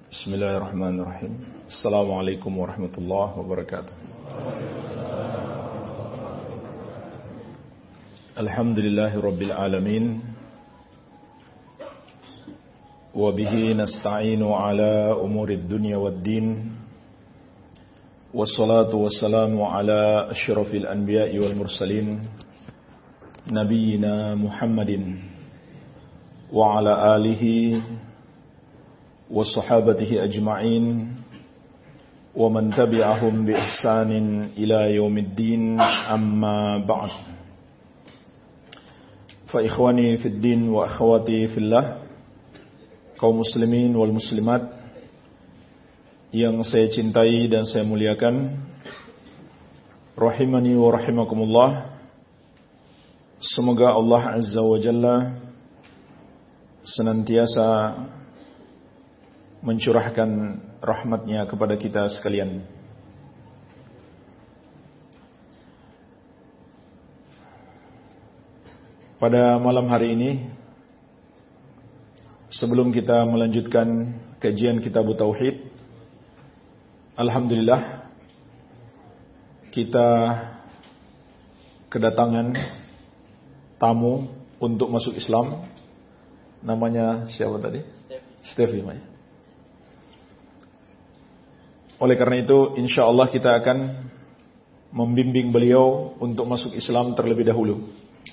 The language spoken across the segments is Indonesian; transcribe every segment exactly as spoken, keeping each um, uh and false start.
Bismillahirrahmanirrahim. Assalamualaikum warahmatullahi wabarakatuh. Alhamdulillahirabbil alamin. Wa bihi nasta'inu ala umurid dunya waddin. Wassalatu wassalamu ala asyrafil anbiya'i wal mursalin, nabiyyina Muhammadin wa ala alihi wa sahabatihi ajma'in wa man tabi'ahum bi ihsanin ila yaumiddin, amma ba'd. Fa ikhwani fid din wa akhwati fillah, kaum muslimin wal muslimat yang saya cintai dan saya muliakan, rahimani wa rahimakumullah. Semoga Allah Azza wa Jalla senantiasa mencurahkan rahmatnya kepada kita sekalian. Pada malam hari ini, sebelum kita melanjutkan kajian kitab Tauhid, alhamdulillah kita kedatangan tamu untuk masuk Islam. Namanya siapa tadi? Steffi. Steffi. Oleh karena itu, insya Allah kita akan membimbing beliau untuk masuk Islam terlebih dahulu.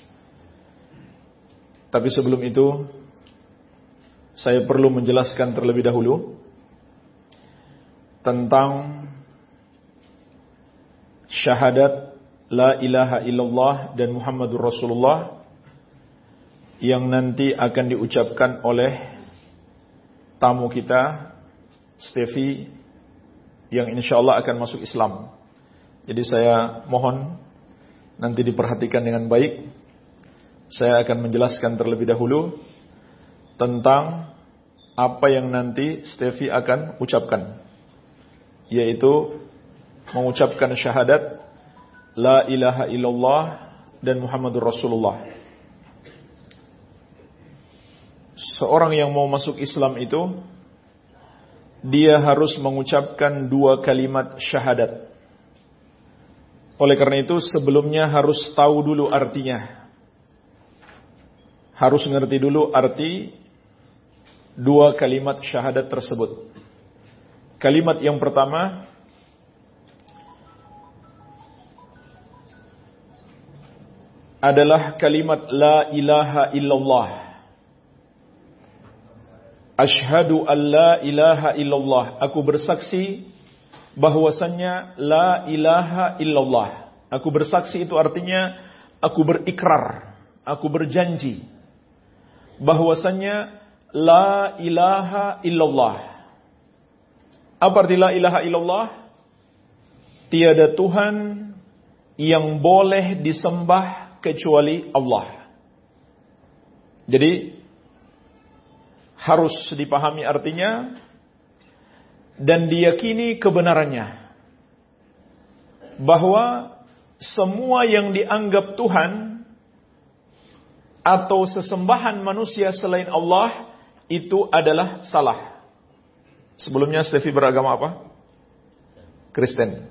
Tapi sebelum itu, saya perlu menjelaskan terlebih dahulu tentang syahadat la ilaha illallah dan Muhammadur Rasulullah yang nanti akan diucapkan oleh tamu kita, Steffi, yang insya Allah akan masuk Islam. Jadi saya mohon nanti diperhatikan dengan baik. Saya akan menjelaskan terlebih dahulu tentang apa yang nanti Steffi akan ucapkan, yaitu mengucapkan syahadat la ilaha illallah dan Muhammadur Rasulullah. Seorang yang mau masuk Islam itu, dia harus mengucapkan dua kalimat syahadat. Oleh karena itu, sebelumnya harus tahu dulu artinya. Harus ngerti dulu arti dua kalimat syahadat tersebut. Kalimat yang pertama adalah kalimat la ilaha illallah. Asyhadu an la ilaha illallah. Aku bersaksi bahwasannya la ilaha illallah. Aku bersaksi itu artinya aku berikrar, aku berjanji bahwasannya la ilaha illallah. Apa arti la ilaha illallah? Tiada Tuhan yang boleh disembah kecuali Allah. Jadi harus dipahami artinya dan diyakini kebenarannya, bahwa semua yang dianggap Tuhan atau sesembahan manusia selain Allah itu adalah salah. Sebelumnya Steffi beragama apa? Kristen.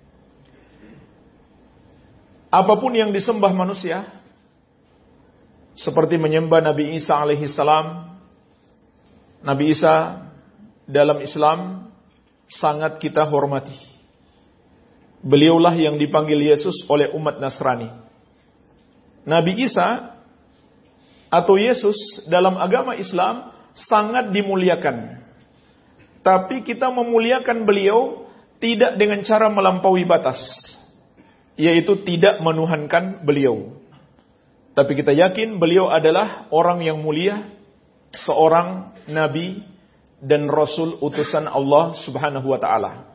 Apapun yang disembah manusia, seperti menyembah Nabi Isa alaihi salam. Nabi Isa dalam Islam sangat kita hormati. Beliaulah yang dipanggil Yesus oleh umat Nasrani. Nabi Isa atau Yesus dalam agama Islam sangat dimuliakan. Tapi kita memuliakan beliau tidak dengan cara melampaui batas, yaitu tidak menuhankan beliau. Tapi kita yakin beliau adalah orang yang mulia, seorang nabi dan rasul utusan Allah Subhanahu wa taala.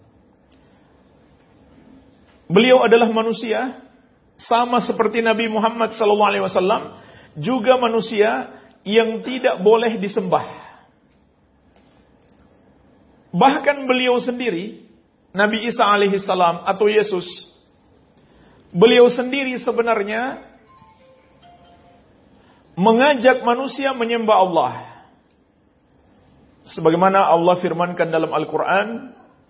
Beliau adalah manusia sama seperti Nabi Muhammad sallallahu alaihi wasallam, juga manusia yang tidak boleh disembah. Bahkan beliau sendiri, Nabi Isa alaihi salam atau Yesus, beliau sendiri sebenarnya mengajak manusia menyembah Allah. Sebagaimana Allah firmankan dalam Al-Quran,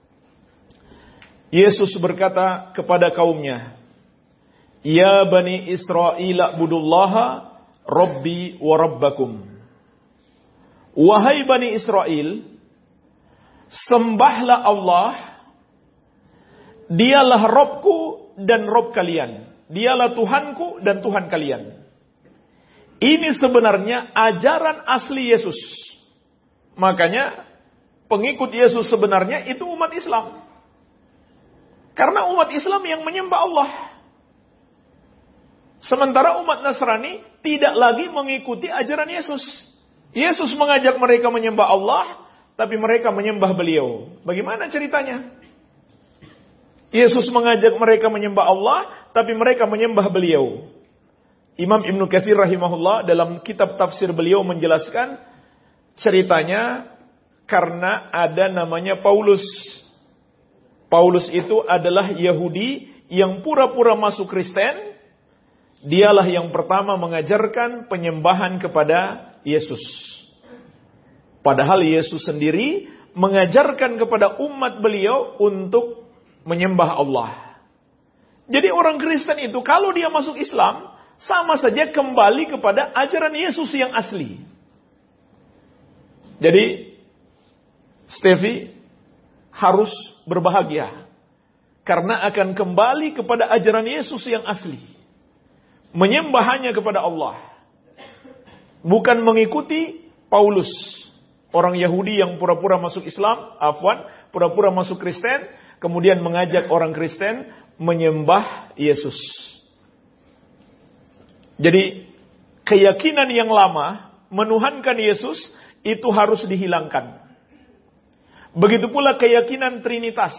Yesus berkata kepada kaumnya, Ya Bani Israel a'budullaha Rabbi wa Rabbakum. Wahai Bani Israel, sembahlah Allah, Dialah Robku dan Rob kalian. Dialah Tuhanku dan Tuhan kalian. Ini sebenarnya ajaran asli Yesus. Makanya pengikut Yesus sebenarnya itu umat Islam. Karena umat Islam yang menyembah Allah. Sementara umat Nasrani tidak lagi mengikuti ajaran Yesus. Yesus mengajak mereka menyembah Allah, tapi mereka menyembah beliau. Bagaimana ceritanya? Yesus mengajak mereka menyembah Allah, tapi mereka menyembah beliau. Imam Ibnu Katsir rahimahullah dalam kitab tafsir beliau menjelaskan ceritanya karena ada namanya Paulus. Paulus itu adalah Yahudi yang pura-pura masuk Kristen. Dialah yang pertama mengajarkan penyembahan kepada Yesus. Padahal Yesus sendiri mengajarkan kepada umat beliau untuk menyembah Allah. Jadi orang Kristen itu kalau dia masuk Islam, sama saja kembali kepada ajaran Yesus yang asli. Jadi Steffi harus berbahagia karena akan kembali kepada ajaran Yesus yang asli. Menyembah hanya kepada Allah. Bukan mengikuti Paulus, orang Yahudi yang pura-pura masuk Islam, afwan, pura-pura masuk Kristen, kemudian mengajak orang Kristen menyembah Yesus. Jadi keyakinan yang lama menuhankan Yesus itu harus dihilangkan. Begitu pula keyakinan Trinitas.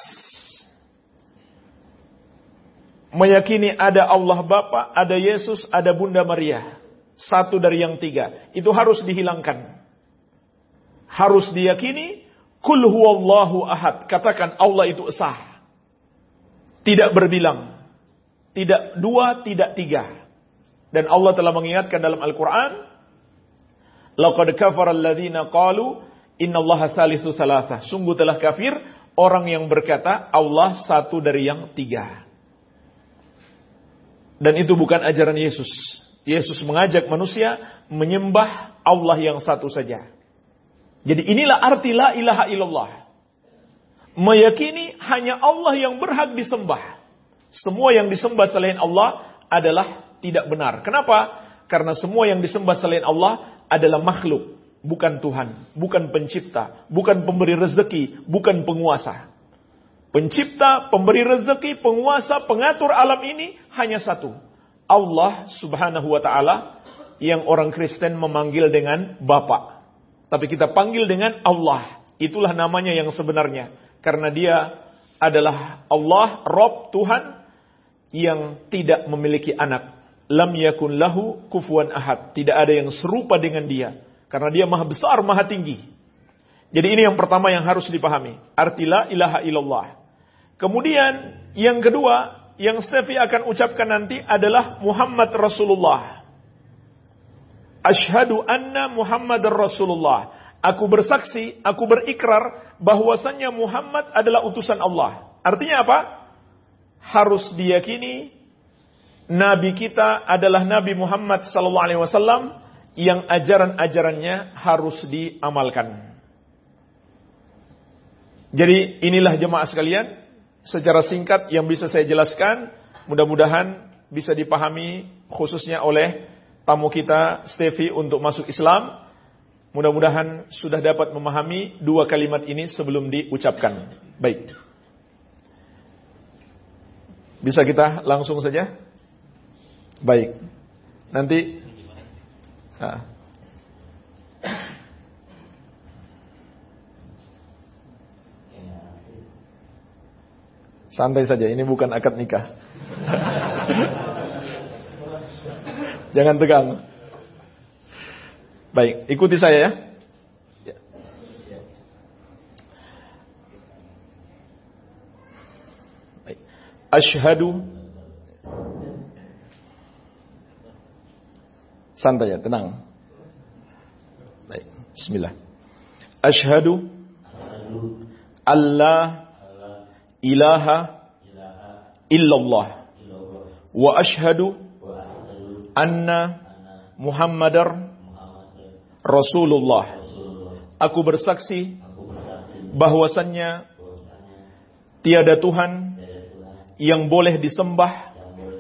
Meyakini ada Allah Bapa, ada Yesus, ada Bunda Maria. Satu dari yang tiga. Itu harus dihilangkan. Harus diyakini, Kul huwallahu ahad. Katakan Allah itu esa. Tidak berbilang. Tidak dua, tidak tiga. Dan Allah telah mengingatkan dalam Al-Quran, Laqad kafara alladhina qalu innallaha thalithu thalatha. Sungguh telah kafir orang yang berkata Allah satu dari yang tiga. Dan itu bukan ajaran Yesus. Yesus mengajak manusia menyembah Allah yang satu saja. Jadi inilah arti la ilaha illallah. Meyakini hanya Allah yang berhak disembah. Semua yang disembah selain Allah adalah tidak benar. Kenapa? Karena semua yang disembah selain Allah adalah makhluk, bukan Tuhan, bukan pencipta, bukan pemberi rezeki, bukan penguasa. Pencipta, pemberi rezeki, penguasa, pengatur alam ini hanya satu. Allah Subhanahu wa taala yang orang Kristen memanggil dengan Bapa. Tapi kita panggil dengan Allah. Itulah namanya yang sebenarnya. Karena dia adalah Allah, Rabb, Tuhan yang tidak memiliki anak. Lam yakun lahu kufuwan ahad. Tidak ada yang serupa dengan dia. Karena dia maha besar, maha tinggi. Jadi ini yang pertama yang harus dipahami. Arti la ilaha illallah. Kemudian yang kedua, yang Steffi akan ucapkan nanti adalah Muhammad Rasulullah. Ashhadu anna Muhammadar Rasulullah. Aku bersaksi, aku berikrar bahwasannya Muhammad adalah utusan Allah. Artinya apa? Harus diyakini Nabi kita adalah Nabi Muhammad sallallahu alaihi wasallam yang ajaran-ajarannya harus diamalkan. Jadi inilah jemaah sekalian, secara singkat yang bisa saya jelaskan, mudah-mudahan bisa dipahami khususnya oleh tamu kita Steffi untuk masuk Islam. Mudah-mudahan sudah dapat memahami dua kalimat ini sebelum diucapkan. Baik. Bisa kita langsung saja? Baik. Nanti nah. Santai saja, ini bukan akad nikah. Jangan tegang. Baik, ikuti saya ya. Baik. Asyhadu. Santai ya, tenang. Baik, bismillah. Asyhadu alla ilaha illallah wa asyhadu anna Muhammadar Rasulullah. Aku bersaksi bahwasannya tiada Tuhan yang boleh disembah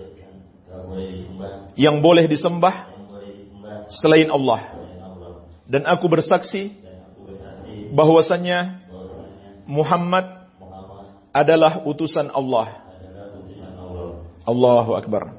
yang boleh disembah selain Allah. Dan aku bersaksi bahwasannya Muhammad adalah utusan Allah. Allahu Akbar.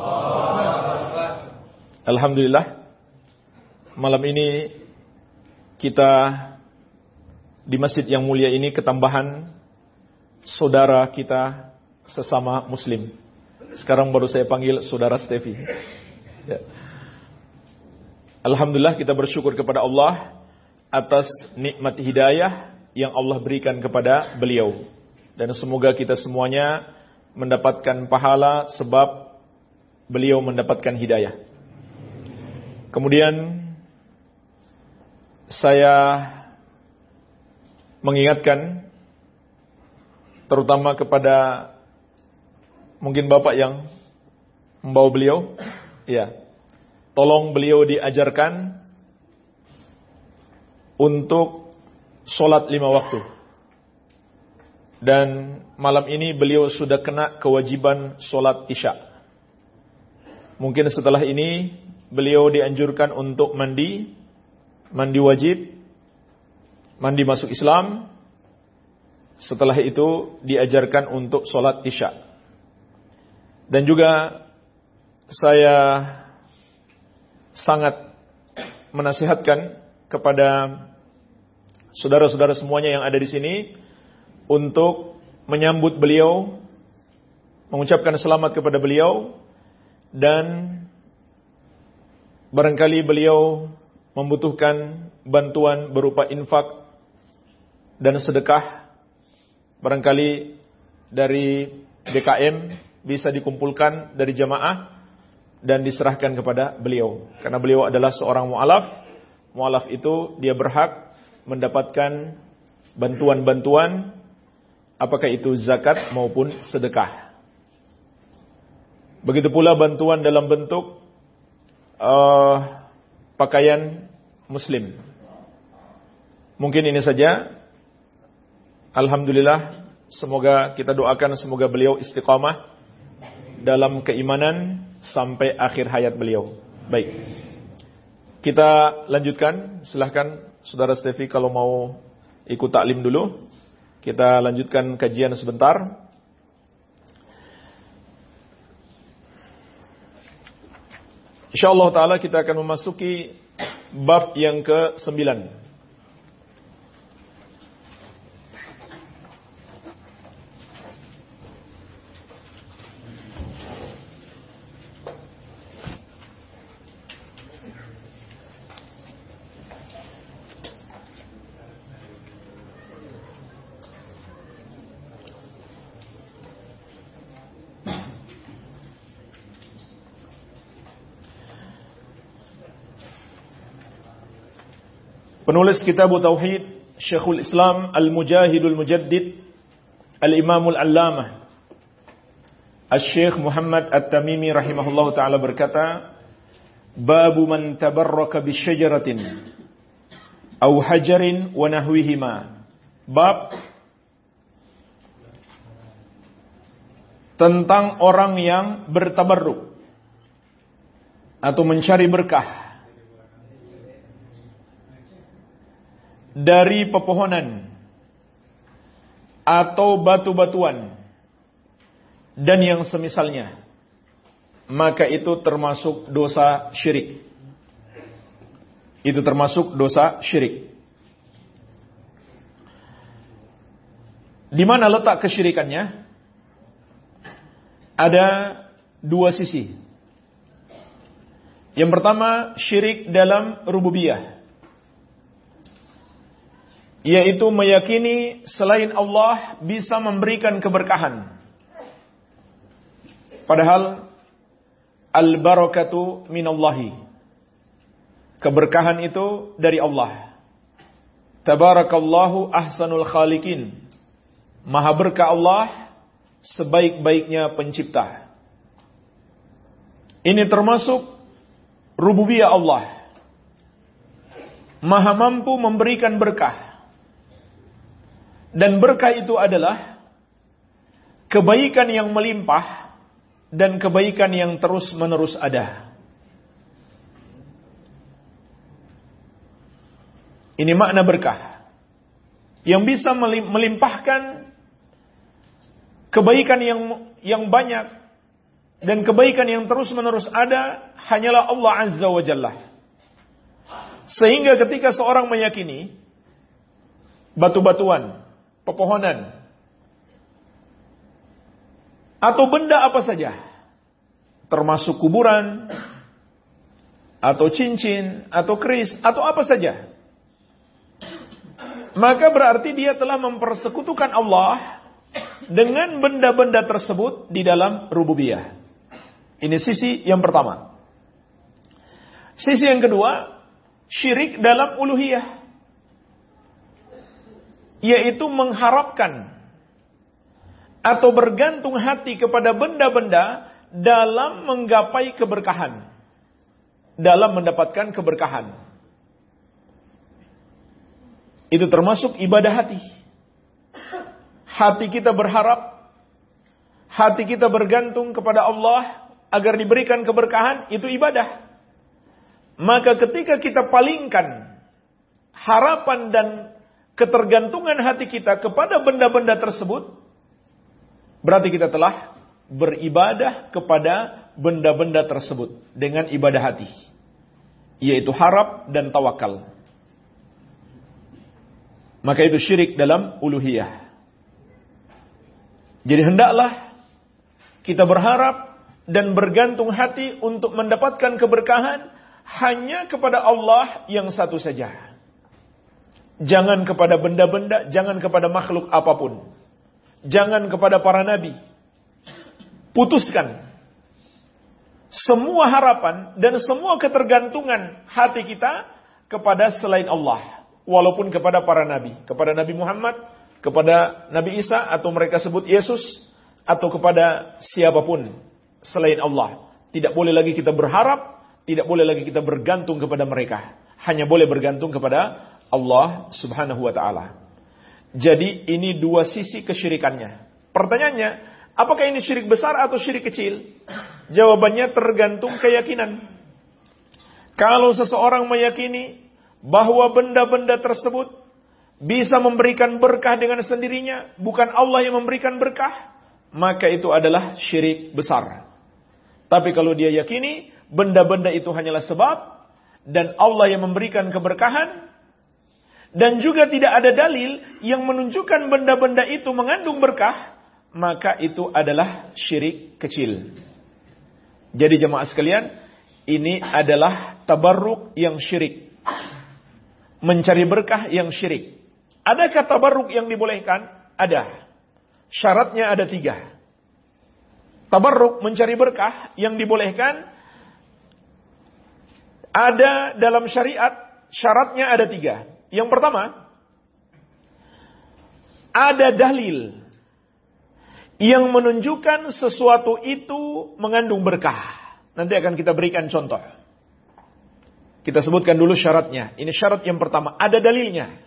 Alhamdulillah, malam ini kita di masjid yang mulia ini ketambahan saudara kita sesama muslim. Sekarang baru saya panggil saudara Stevi. Ya. Alhamdulillah, kita bersyukur kepada Allah atas nikmat hidayah yang Allah berikan kepada beliau. Dan semoga kita semuanya mendapatkan pahala sebab beliau mendapatkan hidayah. Kemudian saya mengingatkan terutama kepada mungkin bapak yang membawa beliau, ya, tolong beliau diajarkan untuk sholat lima waktu. Dan malam ini beliau sudah kena kewajiban sholat isya. Mungkin setelah ini beliau dianjurkan untuk mandi, mandi wajib, mandi masuk Islam. Setelah itu diajarkan untuk sholat isya. Dan juga saya sangat menasihatkan kepada saudara-saudara semuanya yang ada di sini untuk menyambut beliau, mengucapkan selamat kepada beliau, dan barangkali beliau membutuhkan bantuan berupa infak dan sedekah. Barangkali dari D K M bisa dikumpulkan dari jamaah dan diserahkan kepada beliau. Karena beliau adalah seorang mu'alaf. Mu'alaf itu dia berhak mendapatkan bantuan-bantuan, apakah itu zakat maupun sedekah. Begitu pula bantuan dalam bentuk uh, pakaian muslim. Mungkin ini saja. Alhamdulillah, semoga kita doakan semoga beliau istiqamah dalam keimanan sampai akhir hayat beliau. Baik, kita lanjutkan. Silahkan saudara Stevi kalau mau ikut taklim dulu. Kita lanjutkan kajian sebentar. InsyaAllah ta'ala kita akan memasuki bab yang ke sembilan. Penulis kitab Tauhid Syekhul Islam Al-Mujahidul Mujaddid Al-Imamul Allamah Al-Syekh Muhammad At-Tamimi rahimahullah ta'ala berkata, Babu man tabarraka bisyajaratin au hajarin wa nahwihima. Bab tentang orang yang bertabarruk atau mencari berkah dari pepohonan atau batu-batuan dan yang semisalnya, maka itu termasuk dosa syirik. Itu termasuk dosa syirik. Di mana letak kesyirikannya? Ada dua sisi. Yang pertama, syirik dalam rububiyah, yaitu meyakini selain Allah bisa memberikan keberkahan. Padahal al-barakatu minallahi, keberkahan itu dari Allah. Tabarakallahu ahsanul khaliqin. Maha berkah Allah, sebaik-baiknya pencipta. Ini termasuk rububiyah Allah. Maha mampu memberikan berkah. Dan berkah itu adalah kebaikan yang melimpah dan kebaikan yang terus-menerus ada. Ini makna berkah. Yang bisa melimpahkan kebaikan yang yang banyak dan kebaikan yang terus-menerus ada hanyalah Allah Azza wa Jalla. Sehingga ketika seorang meyakini batu-batuan, pepohonan, atau benda apa saja, termasuk kuburan, atau cincin, atau keris, atau apa saja, maka berarti dia telah mempersekutukan Allah dengan benda-benda tersebut di dalam rububiyah. Ini sisi yang pertama. Sisi yang kedua, syirik dalam uluhiyah, yaitu mengharapkan atau bergantung hati kepada benda-benda dalam menggapai keberkahan, dalam mendapatkan keberkahan. Itu termasuk ibadah hati. Hati kita berharap, hati kita bergantung kepada Allah agar diberikan keberkahan, itu ibadah. Maka ketika kita palingkan harapan dan ketergantungan hati kita kepada benda-benda tersebut, berarti kita telah beribadah kepada benda-benda tersebut dengan ibadah hati, yaitu harap dan tawakal. Maka itu syirik dalam uluhiyah. Jadi hendaklah kita berharap dan bergantung hati untuk mendapatkan keberkahan hanya kepada Allah yang satu saja. Jangan kepada benda-benda, jangan kepada makhluk apapun. Jangan kepada para nabi. Putuskan semua harapan dan semua ketergantungan hati kita kepada selain Allah. Walaupun kepada para nabi. Kepada Nabi Muhammad, kepada Nabi Isa, atau mereka sebut Yesus, atau kepada siapapun selain Allah. Tidak boleh lagi kita berharap, tidak boleh lagi kita bergantung kepada mereka. Hanya boleh bergantung kepada Allah subhanahu wa ta'ala. Jadi ini dua sisi kesyirikannya. Pertanyaannya, apakah ini syirik besar atau syirik kecil? Jawabannya tergantung keyakinan. Kalau seseorang meyakini bahwa benda-benda tersebut bisa memberikan berkah dengan sendirinya, bukan Allah yang memberikan berkah, maka itu adalah syirik besar. Tapi kalau dia yakini benda-benda itu hanyalah sebab dan Allah yang memberikan keberkahan, dan juga tidak ada dalil yang menunjukkan benda-benda itu mengandung berkah, maka itu adalah syirik kecil. Jadi jemaah sekalian, ini adalah tabarruk yang syirik. Mencari berkah yang syirik. Adakah tabarruk yang dibolehkan? Ada. Syaratnya ada tiga. Tabarruk, mencari berkah yang dibolehkan, ada dalam syariat, syaratnya ada tiga. Yang pertama, ada dalil yang menunjukkan sesuatu itu mengandung berkah. Nanti akan kita berikan contoh. Kita sebutkan dulu syaratnya. Ini syarat yang pertama. Ada dalilnya.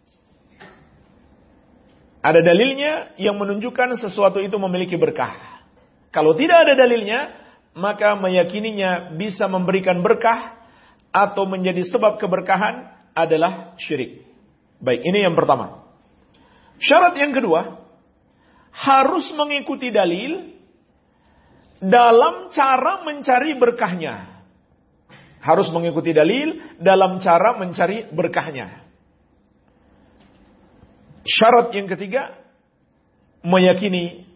Ada dalilnya yang menunjukkan sesuatu itu memiliki berkah. Kalau tidak ada dalilnya, maka meyakininya bisa memberikan berkah atau menjadi sebab keberkahan adalah syirik. Baik, ini yang pertama. Syarat yang kedua, harus mengikuti dalil dalam cara mencari berkahnya. Harus mengikuti dalil dalam cara mencari berkahnya. Syarat yang ketiga, meyakini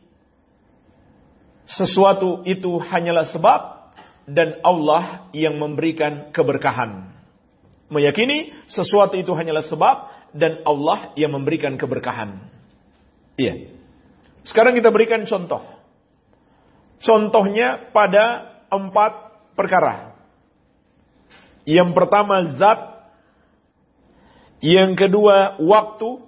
sesuatu itu hanyalah sebab dan Allah yang memberikan keberkahan. Meyakini sesuatu itu hanyalah sebab dan Allah yang memberikan keberkahan. Iya. Sekarang kita berikan contoh. Contohnya pada empat perkara. Yang pertama, zat Yang kedua, waktu.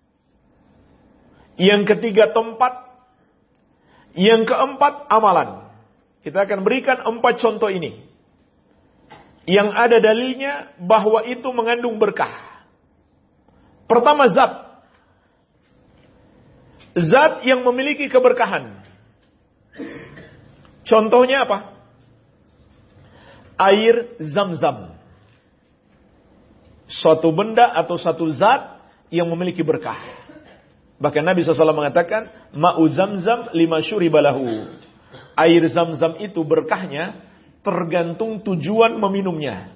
Yang ketiga, tempat. Yang keempat, amalan. Kita akan berikan empat contoh ini. Yang ada dalilnya bahwa itu mengandung berkah. Pertama, zat. Zat yang memiliki keberkahan. Contohnya apa? Air Zam-Zam. Suatu benda atau satu zat yang memiliki berkah. Bahkan Nabi shallallahu alaihi wasallam mengatakan, Ma'u Zam-Zam lima syuribalahu. Air Zam-Zam itu berkahnya tergantung tujuan meminumnya.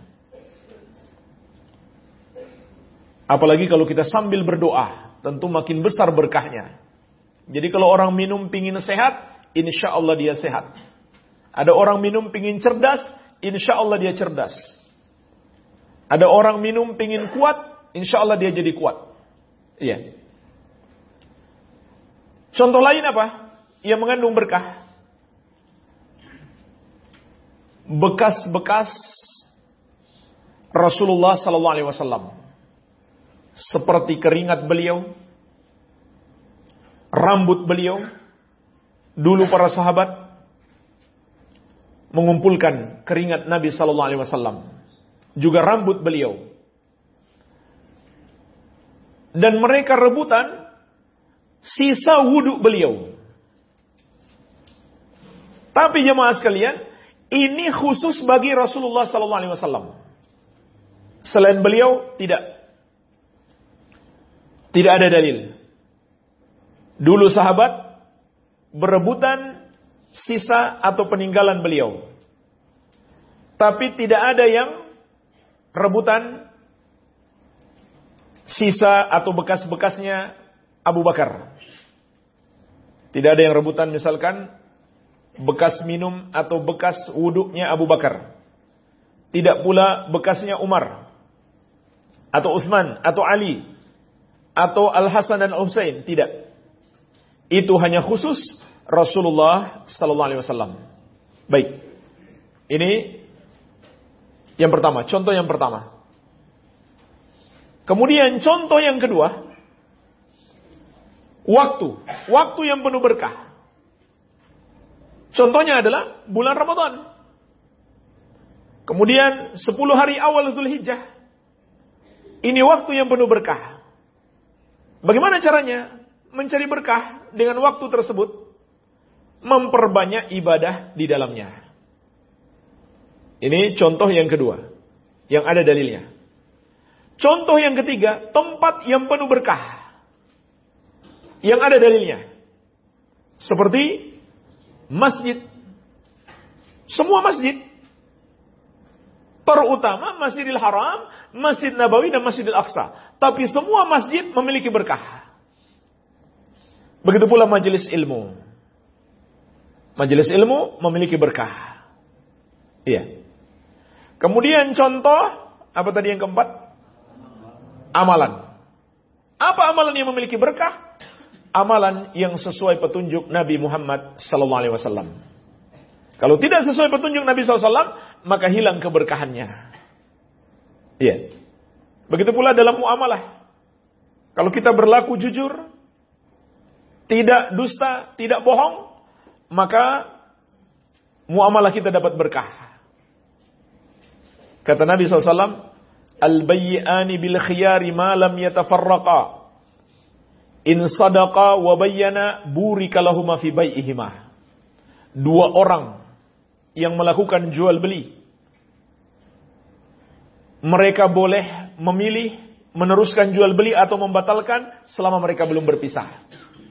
Apalagi kalau kita sambil berdoa, tentu makin besar berkahnya. Jadi kalau orang minum pingin sehat, insya Allah dia sehat. Ada orang minum pingin cerdas, insya Allah dia cerdas. Ada orang minum pingin kuat, insya Allah dia jadi kuat. Iya. Contoh lain apa? Yang mengandung berkah. Bekas-bekas Rasulullah sallallahu alaihi wasallam. Seperti keringat beliau, rambut beliau. Dulu para sahabat mengumpulkan keringat Nabi sallallahu alaihi wasallam, juga rambut beliau. Dan mereka rebutan sisa wudhu beliau. Tapi jemaah sekalian, ini khusus bagi Rasulullah sallallahu alaihi wasallam. Selain beliau tidak. Tidak ada dalil. Dulu sahabat berebutan sisa atau peninggalan beliau. Tapi tidak ada yang rebutan sisa atau bekas-bekasnya Abu Bakar. Tidak ada yang rebutan misalkan bekas minum atau bekas wuduknya Abu Bakar. Tidak pula bekasnya Umar atau Utsman atau Ali atau Al-Hasan dan Al-Husain. Tidak. Itu hanya khusus Rasulullah sallallahu alaihi wasallam. Baik. Ini yang pertama, contoh yang pertama. Kemudian contoh yang kedua, waktu. Waktu yang penuh berkah. Contohnya adalah bulan Ramadan. Kemudian sepuluh hari awal Dzulhijjah. Ini waktu yang penuh berkah. Bagaimana caranya mencari berkah dengan waktu tersebut? Memperbanyak ibadah di dalamnya. Ini contoh yang kedua, yang ada dalilnya. Contoh yang ketiga, tempat yang penuh berkah, yang ada dalilnya. Seperti masjid. Semua masjid. Terutama Masjidil Haram, Masjid Nabawi, dan Masjidil Aqsa. Tapi semua masjid memiliki berkah. Begitu pula majelis ilmu. Majelis ilmu memiliki berkah. Iya. Kemudian contoh, apa tadi yang keempat? Amalan. Apa amalan yang memiliki berkah? Amalan yang sesuai petunjuk Nabi Muhammad sallallahu alaihi wasallam. Kalau tidak sesuai petunjuk Nabi sallallahu alaihi wasallam, maka hilang keberkahannya. Iya. Begitu pula dalam muamalah. Kalau kita berlaku jujur, tidak dusta, tidak bohong, maka muamalah kita dapat berkah. Kata Nabi sallallahu alaihi wasallam, al-bayyi'ani bil khiyari ma lam yatafarraqa. In sadaqa wa bayyana burika lahuma fi bai'ihima. Dua orang yang melakukan jual beli, mereka boleh memilih meneruskan jual beli atau membatalkan selama mereka belum berpisah.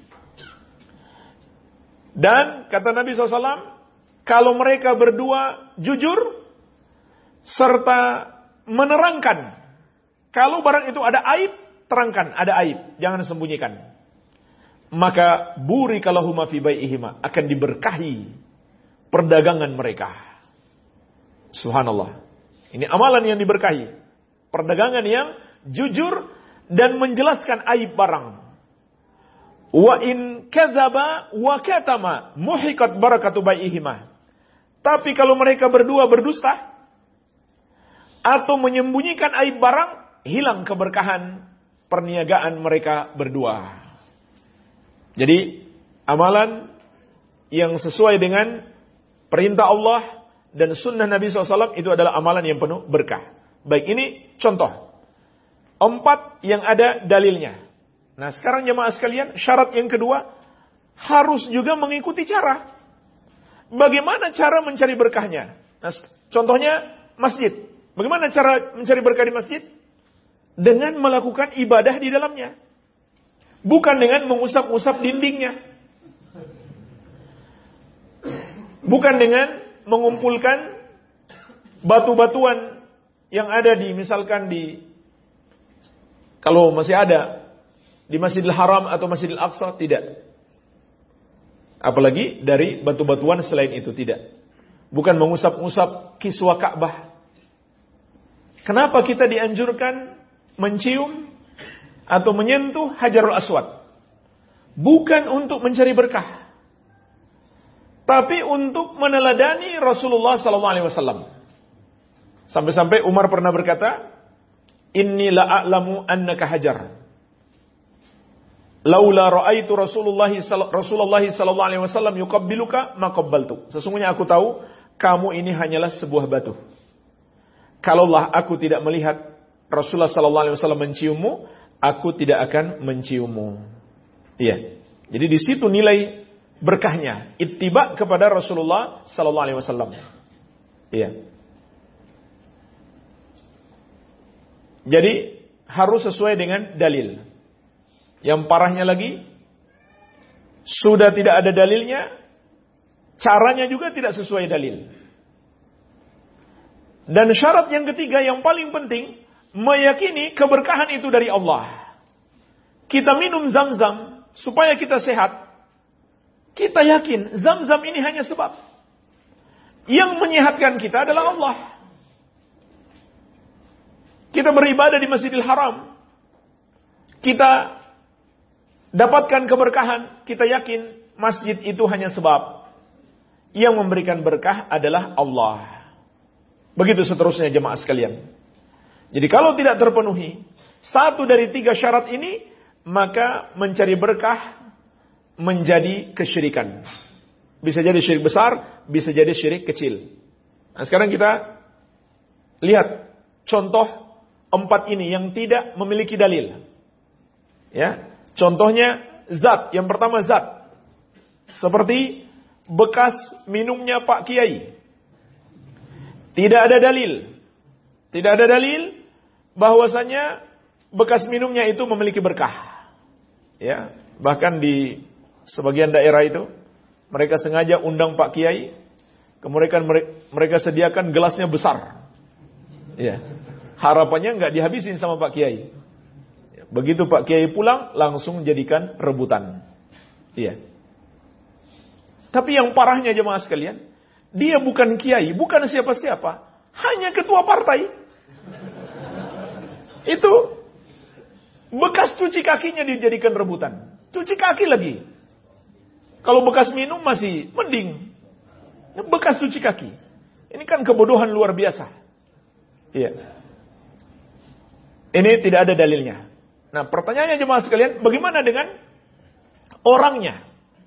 Dan kata Nabi sallallahu alaihi wasallam, kalau mereka berdua jujur serta menerangkan, kalau barang itu ada aib, terangkan ada aib, jangan sembunyikan. Maka burika lahuma fi bai'ihima, akan diberkahi perdagangan mereka. Subhanallah. Ini amalan yang diberkahi. Perdagangan yang jujur dan menjelaskan aib barang. Wa in kadzaba wa katama muhiqat barakatu bai'ihima. Tapi kalau mereka berdua berdusta atau menyembunyikan aib barang, hilang keberkahan perniagaan mereka berdua. Jadi amalan yang sesuai dengan perintah Allah dan sunnah Nabi shallallahu alaihi wasallam itu adalah amalan yang penuh berkah. Baik, ini contoh. Empat yang ada dalilnya. Nah sekarang jemaah sekalian, syarat yang kedua, harus juga mengikuti cara. Bagaimana cara mencari berkahnya? Nah, contohnya masjid. Bagaimana cara mencari berkah di masjid? Dengan melakukan ibadah di dalamnya. Bukan dengan mengusap-usap dindingnya. Bukan dengan mengumpulkan batu-batuan yang ada di, misalkan di, kalau masih ada, di Masjidil Haram atau Masjidil Aqsa, tidak. Apalagi dari batu-batuan selain itu, tidak. Bukan mengusap-usap kiswa Ka'bah. Kenapa kita dianjurkan mencium atau menyentuh Hajarul Aswad? Bukan untuk mencari berkah, tapi untuk meneladani Rasulullah sallallahu alaihi wasallam. Sampai-sampai Umar pernah berkata, "Inni la a'lamu annaka hajar. Laula ra'aitu Rasulullah Rasulullah sallallahu alaihi wasallam yuqabbiluka ma qabbaltu." Sesungguhnya aku tahu kamu ini hanyalah sebuah batu. Kalaulah aku tidak melihat Rasulullah sallallahu alaihi wasallam menciummu, aku tidak akan menciummu. Iya. Jadi di situ nilai berkahnya, ittiba kepada Rasulullah sallallahu alaihi wasallam. Iya. Jadi harus sesuai dengan dalil. Yang parahnya lagi, sudah tidak ada dalilnya, caranya juga tidak sesuai dalil. Dan syarat yang ketiga yang paling penting, meyakini keberkahan itu dari Allah. Kita minum Zam-Zam supaya kita sehat. Kita yakin Zam-Zam ini hanya sebab. Yang menyehatkan kita adalah Allah. Kita beribadah di Masjidil Haram. Kita dapatkan keberkahan. Kita yakin masjid itu hanya sebab. Yang memberikan berkah adalah Allah. Begitu seterusnya jemaah sekalian. Jadi kalau tidak terpenuhi satu dari tiga syarat ini, maka mencari berkah menjadi kesyirikan. Bisa jadi syirik besar, bisa jadi syirik kecil. Nah sekarang kita lihat contoh empat ini yang tidak memiliki dalil. Ya, contohnya zat. Yang pertama zat. Seperti bekas minumnya Pak Kiai. Tidak ada dalil. Tidak ada dalil bahwasanya bekas minumnya itu memiliki berkah. Ya, bahkan di sebagian daerah itu mereka sengaja undang Pak Kiai, kemudian mereka sediakan gelasnya besar. Ya. Harapannya nggak dihabisin sama Pak Kiai. Begitu Pak Kiai pulang, langsung jadikan rebutan. Iya. Tapi yang parahnya jemaah sekalian, dia bukan kiai, bukan siapa-siapa, hanya ketua partai. Itu bekas cuci kakinya dijadikan rebutan. Cuci kaki lagi. Kalau bekas minum masih mending. Bekas cuci kaki. Ini kan kebodohan luar biasa. Iya. Ini tidak ada dalilnya. Nah, pertanyaannya jemaah sekalian, bagaimana dengan orangnya?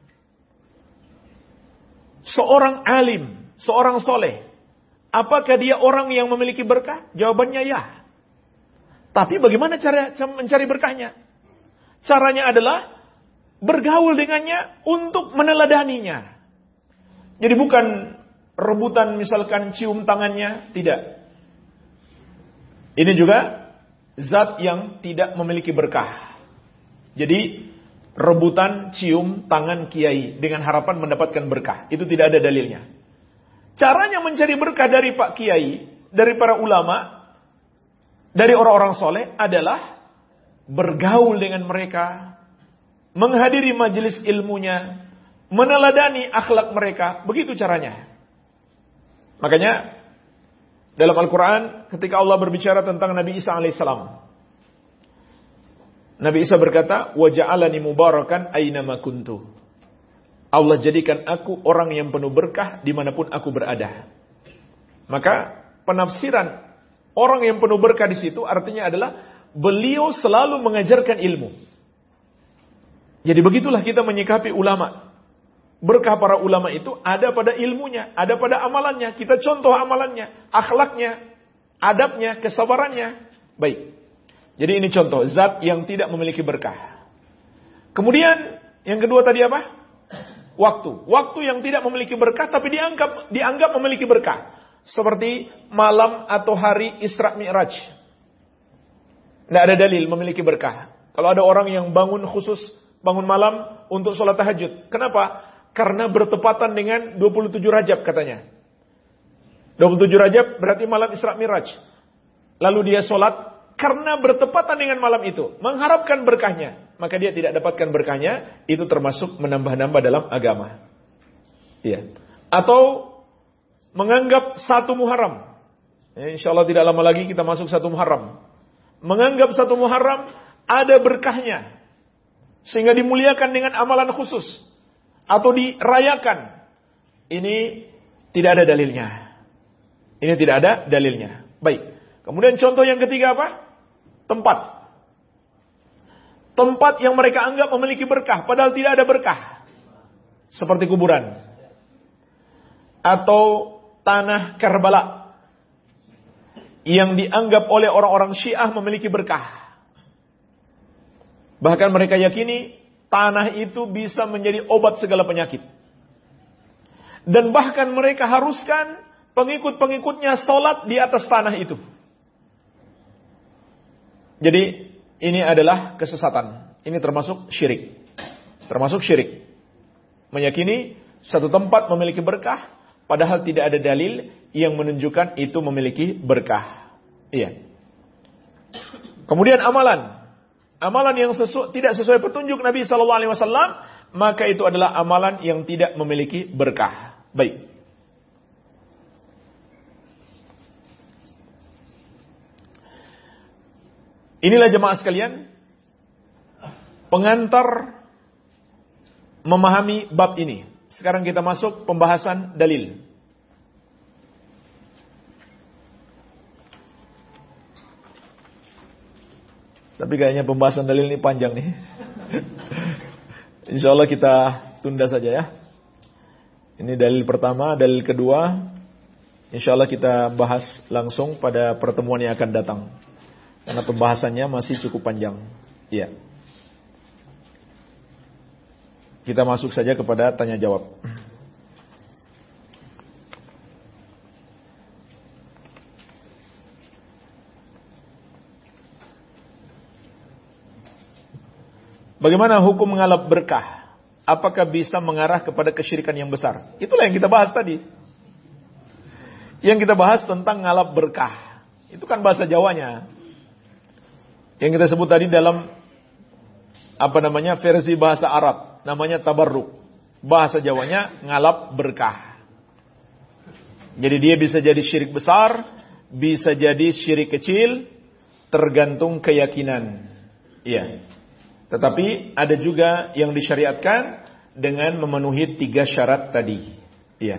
Seorang alim, seorang soleh, apakah dia orang yang memiliki berkah? Jawabannya ya. Tapi bagaimana cara mencari berkahnya? Caranya adalah bergaul dengannya untuk meneladaninya. Jadi bukan rebutan misalkan cium tangannya, tidak. Ini juga zat yang tidak memiliki berkah. Jadi rebutan cium tangan kiai dengan harapan mendapatkan berkah, itu tidak ada dalilnya. Caranya mencari berkah dari Pak Kiai, dari para ulama, dari orang-orang soleh adalah bergaul dengan mereka, menghadiri majelis ilmunya, meneladani akhlak mereka. Begitu caranya. Makanya dalam Al-Quran ketika Allah berbicara tentang Nabi Isa alaihissalam, Nabi Isa berkata, wa ja'alani mubarakan aynama kuntu. Allah jadikan aku orang yang penuh berkah dimanapun aku berada. Maka penafsiran Orang yang penuh berkah di situ artinya adalah beliau selalu mengajarkan ilmu. Jadi begitulah kita menyikapi ulama. Berkah para ulama itu ada pada ilmunya, ada pada amalannya. Kita contoh amalannya, akhlaknya, adabnya, kesabarannya. Baik. Jadi ini contoh zat yang tidak memiliki berkah. Kemudian yang kedua tadi apa? Waktu. Waktu yang tidak memiliki berkah tapi dianggap dianggap memiliki berkah. Seperti malam atau hari Isra Mi'raj. Tidak ada dalil memiliki berkah. Kalau ada orang yang bangun khusus bangun malam untuk sholat tahajud. Kenapa? Karena bertepatan dengan dua puluh tujuh Rajab katanya. dua puluh tujuh Rajab berarti malam Isra Mi'raj. Lalu dia sholat karena bertepatan dengan malam itu. Mengharapkan berkahnya. Maka dia tidak dapatkan berkahnya. Itu termasuk menambah-nambah dalam agama. Iya. Atau menganggap satu Muharram. Ya, insya Allah tidak lama lagi kita masuk satu Muharram. Menganggap satu Muharram ada berkahnya. Sehingga dimuliakan dengan amalan khusus. Atau dirayakan. Ini tidak ada dalilnya. Ini tidak ada dalilnya. Baik. Kemudian contoh yang ketiga apa? Tempat. Tempat yang mereka anggap memiliki berkah. Padahal tidak ada berkah. Seperti kuburan. Atau tanah Karbala. Yang dianggap oleh orang-orang Syiah memiliki berkah. Bahkan mereka yakini tanah itu bisa menjadi obat segala penyakit. Dan bahkan mereka haruskan pengikut-pengikutnya sholat di atas tanah itu. Jadi ini adalah kesesatan. Ini termasuk syirik. Termasuk syirik. Meyakini satu tempat memiliki berkah, padahal tidak ada dalil yang menunjukkan itu memiliki berkah. Iya. Kemudian amalan. Amalan yang sesu, tidak sesuai petunjuk Nabi shallallahu alaihi wasallam, maka itu adalah amalan yang tidak memiliki berkah. Baik. Inilah jemaah sekalian, pengantar memahami bab ini. Sekarang kita masuk pembahasan dalil. Tapi kayaknya pembahasan dalil ini panjang nih. Insya Allah kita tunda saja ya. Ini dalil pertama, dalil kedua. Insya Allah kita bahas langsung pada pertemuan yang akan datang. Karena pembahasannya masih cukup panjang. Iya. Kita masuk saja kepada tanya jawab. Bagaimana hukum mengalap berkah? Apakah bisa mengarah kepada kesyirikan yang besar? Itulah yang kita bahas tadi. Yang kita bahas tentang ngalap berkah. Itu kan bahasa Jawanya. Yang kita sebut tadi dalam apa namanya versi bahasa Arab. Namanya tabarruk. Bahasa Jawanya ngalap berkah. Jadi dia bisa jadi syirik besar. Bisa jadi syirik kecil. Tergantung keyakinan. Iya. Tetapi ada juga yang disyariatkan dengan memenuhi tiga syarat tadi. Iya.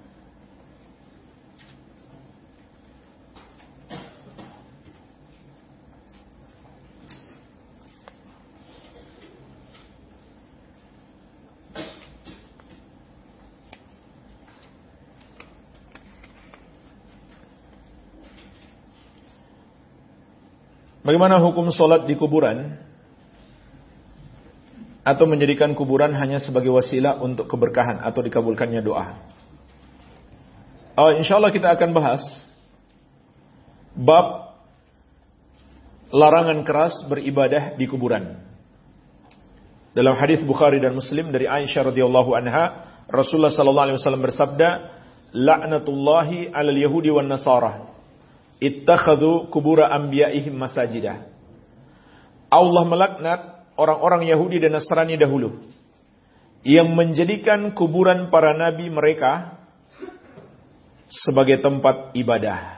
Bagaimana hukum sholat di kuburan? Atau menjadikan kuburan hanya sebagai wasilah untuk keberkahan atau dikabulkannya doa. Oh, insya Allah kita akan bahas bab larangan keras beribadah di kuburan. Dalam hadis Bukhari dan Muslim dari Aisyah radhiyallahu anha, Rasulullah sallallahu alaihi wasallam bersabda, "La'natullahi 'alal yahudi wan nasara, ittakhadhu qubur anbiya'ihim masajidah." Allah melaknat orang-orang Yahudi dan Nasrani dahulu yang menjadikan kuburan para nabi mereka sebagai tempat ibadah.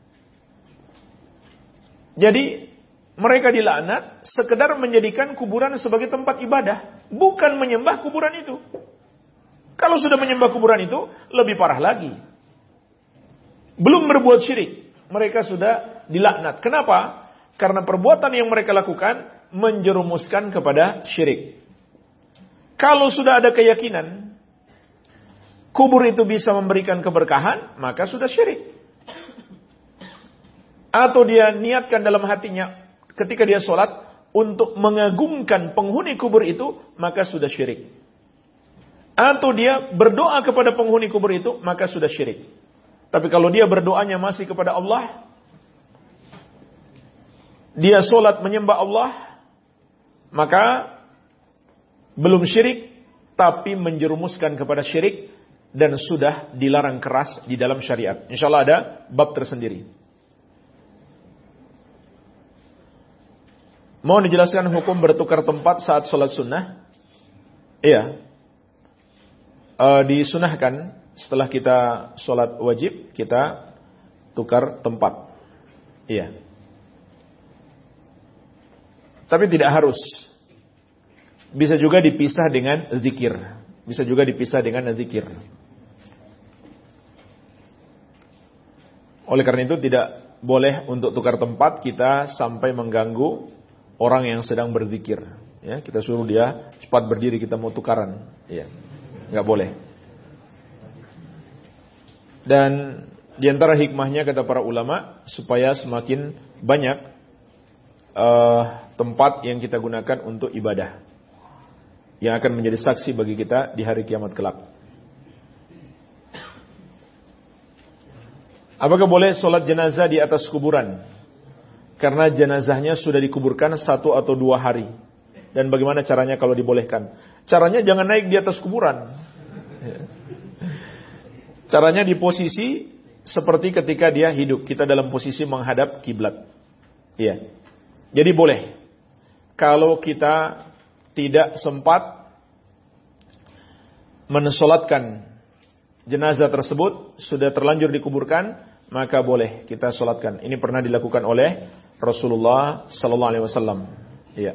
Jadi mereka dilaknat sekedar menjadikan kuburan sebagai tempat ibadah, bukan menyembah kuburan itu. Kalau sudah menyembah kuburan itu lebih parah lagi. Belum berbuat syirik, mereka sudah dilaknat. Kenapa? Karena perbuatan yang mereka lakukan menjerumuskan kepada syirik. Kalau sudah ada keyakinan kubur itu bisa memberikan keberkahan, maka sudah syirik. Atau dia niatkan dalam hatinya ketika dia sholat untuk mengagungkan penghuni kubur itu, maka sudah syirik. Atau dia berdoa kepada penghuni kubur itu, maka sudah syirik. Tapi kalau dia berdoanya masih kepada Allah, dia sholat menyembah Allah, maka belum syirik, tapi menjerumuskan kepada syirik dan sudah dilarang keras di dalam syariat. Insya Allah ada bab tersendiri. Mau dijelaskan hukum bertukar tempat saat sholat sunnah? Iya. E, disunahkan setelah kita sholat wajib, kita tukar tempat. Iya. Tapi tidak harus. Bisa juga dipisah dengan zikir. Bisa juga dipisah dengan zikir. Oleh karena itu tidak boleh untuk tukar tempat kita sampai mengganggu orang yang sedang berzikir. Ya, kita suruh dia cepat berdiri, kita mau tukaran. Ya, nggak boleh. Dan diantara hikmahnya kata para ulama supaya semakin banyak uh, tempat yang kita gunakan untuk ibadah, yang akan menjadi saksi bagi kita di hari kiamat kelak. Apakah boleh sholat jenazah di atas kuburan? Karena jenazahnya sudah dikuburkan satu atau dua hari. Dan bagaimana caranya kalau dibolehkan? Caranya jangan naik di atas kuburan. Caranya di posisi seperti ketika dia hidup. Kita dalam posisi menghadap kiblat. Iya. Jadi boleh. Kalau kita tidak sempat mensolatkan jenazah tersebut, sudah terlanjur dikuburkan, maka boleh kita solatkan. Ini pernah dilakukan oleh Rasulullah Sallallahu Alaihi Wasallam. Iya.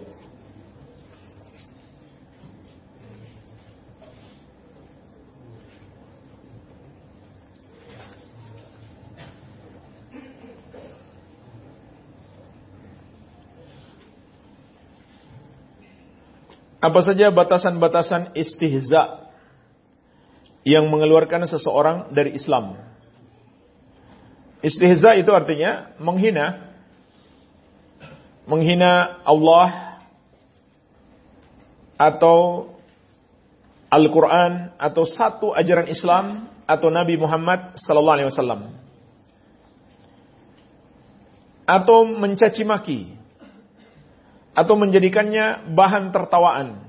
Apa saja batasan-batasan istihza yang mengeluarkan seseorang dari Islam? Istihza itu artinya menghina. Menghina Allah atau Al-Quran atau satu ajaran Islam atau Nabi Muhammad Sallallahu Alaihi Wasallam. Atau mencaci maki. Atau menjadikannya bahan tertawaan.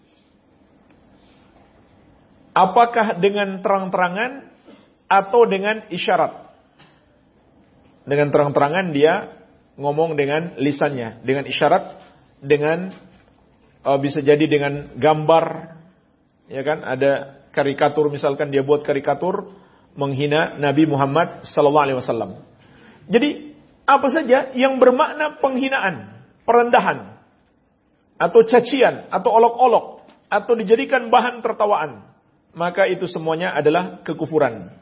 Apakah dengan terang-terangan atau dengan isyarat? Dengan terang-terangan dia ngomong dengan lisannya, dengan isyarat, dengan uh, bisa jadi dengan gambar, ya kan? Ada karikatur misalkan dia buat karikatur menghina Nabi Muhammad Sallallahu Alaihi Wasallam. Jadi apa saja yang bermakna penghinaan, perendahan, atau cacian, atau olok-olok, atau dijadikan bahan tertawaan, maka itu semuanya adalah kekufuran.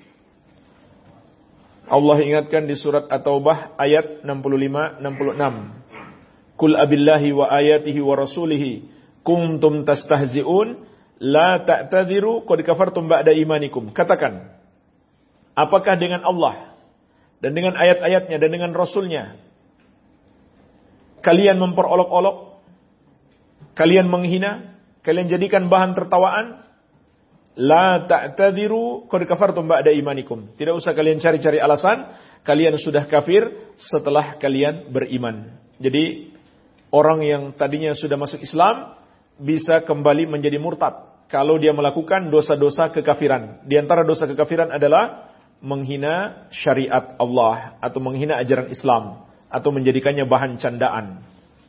Allah ingatkan di surat At-Taubah ayat enam puluh lima enam puluh enam. Qul abillahi wa ayatihi wa rasulihi kuntum tastahzi'un la ta'tadiru qad kafartum ba'da imanikum. Katakan, apakah dengan Allah dan dengan ayat-ayatnya dan dengan Rasulnya kalian memperolok-olok, kalian menghina, kalian jadikan bahan tertawaan? La ta'tadiru qad kafartum ba'da imanikum. Tidak usah kalian cari-cari alasan, kalian sudah kafir setelah kalian beriman. Jadi orang yang tadinya sudah masuk Islam bisa kembali menjadi murtad kalau dia melakukan dosa-dosa kekafiran. Di antara dosa kekafiran adalah menghina syariat Allah atau menghina ajaran Islam atau menjadikannya bahan candaan.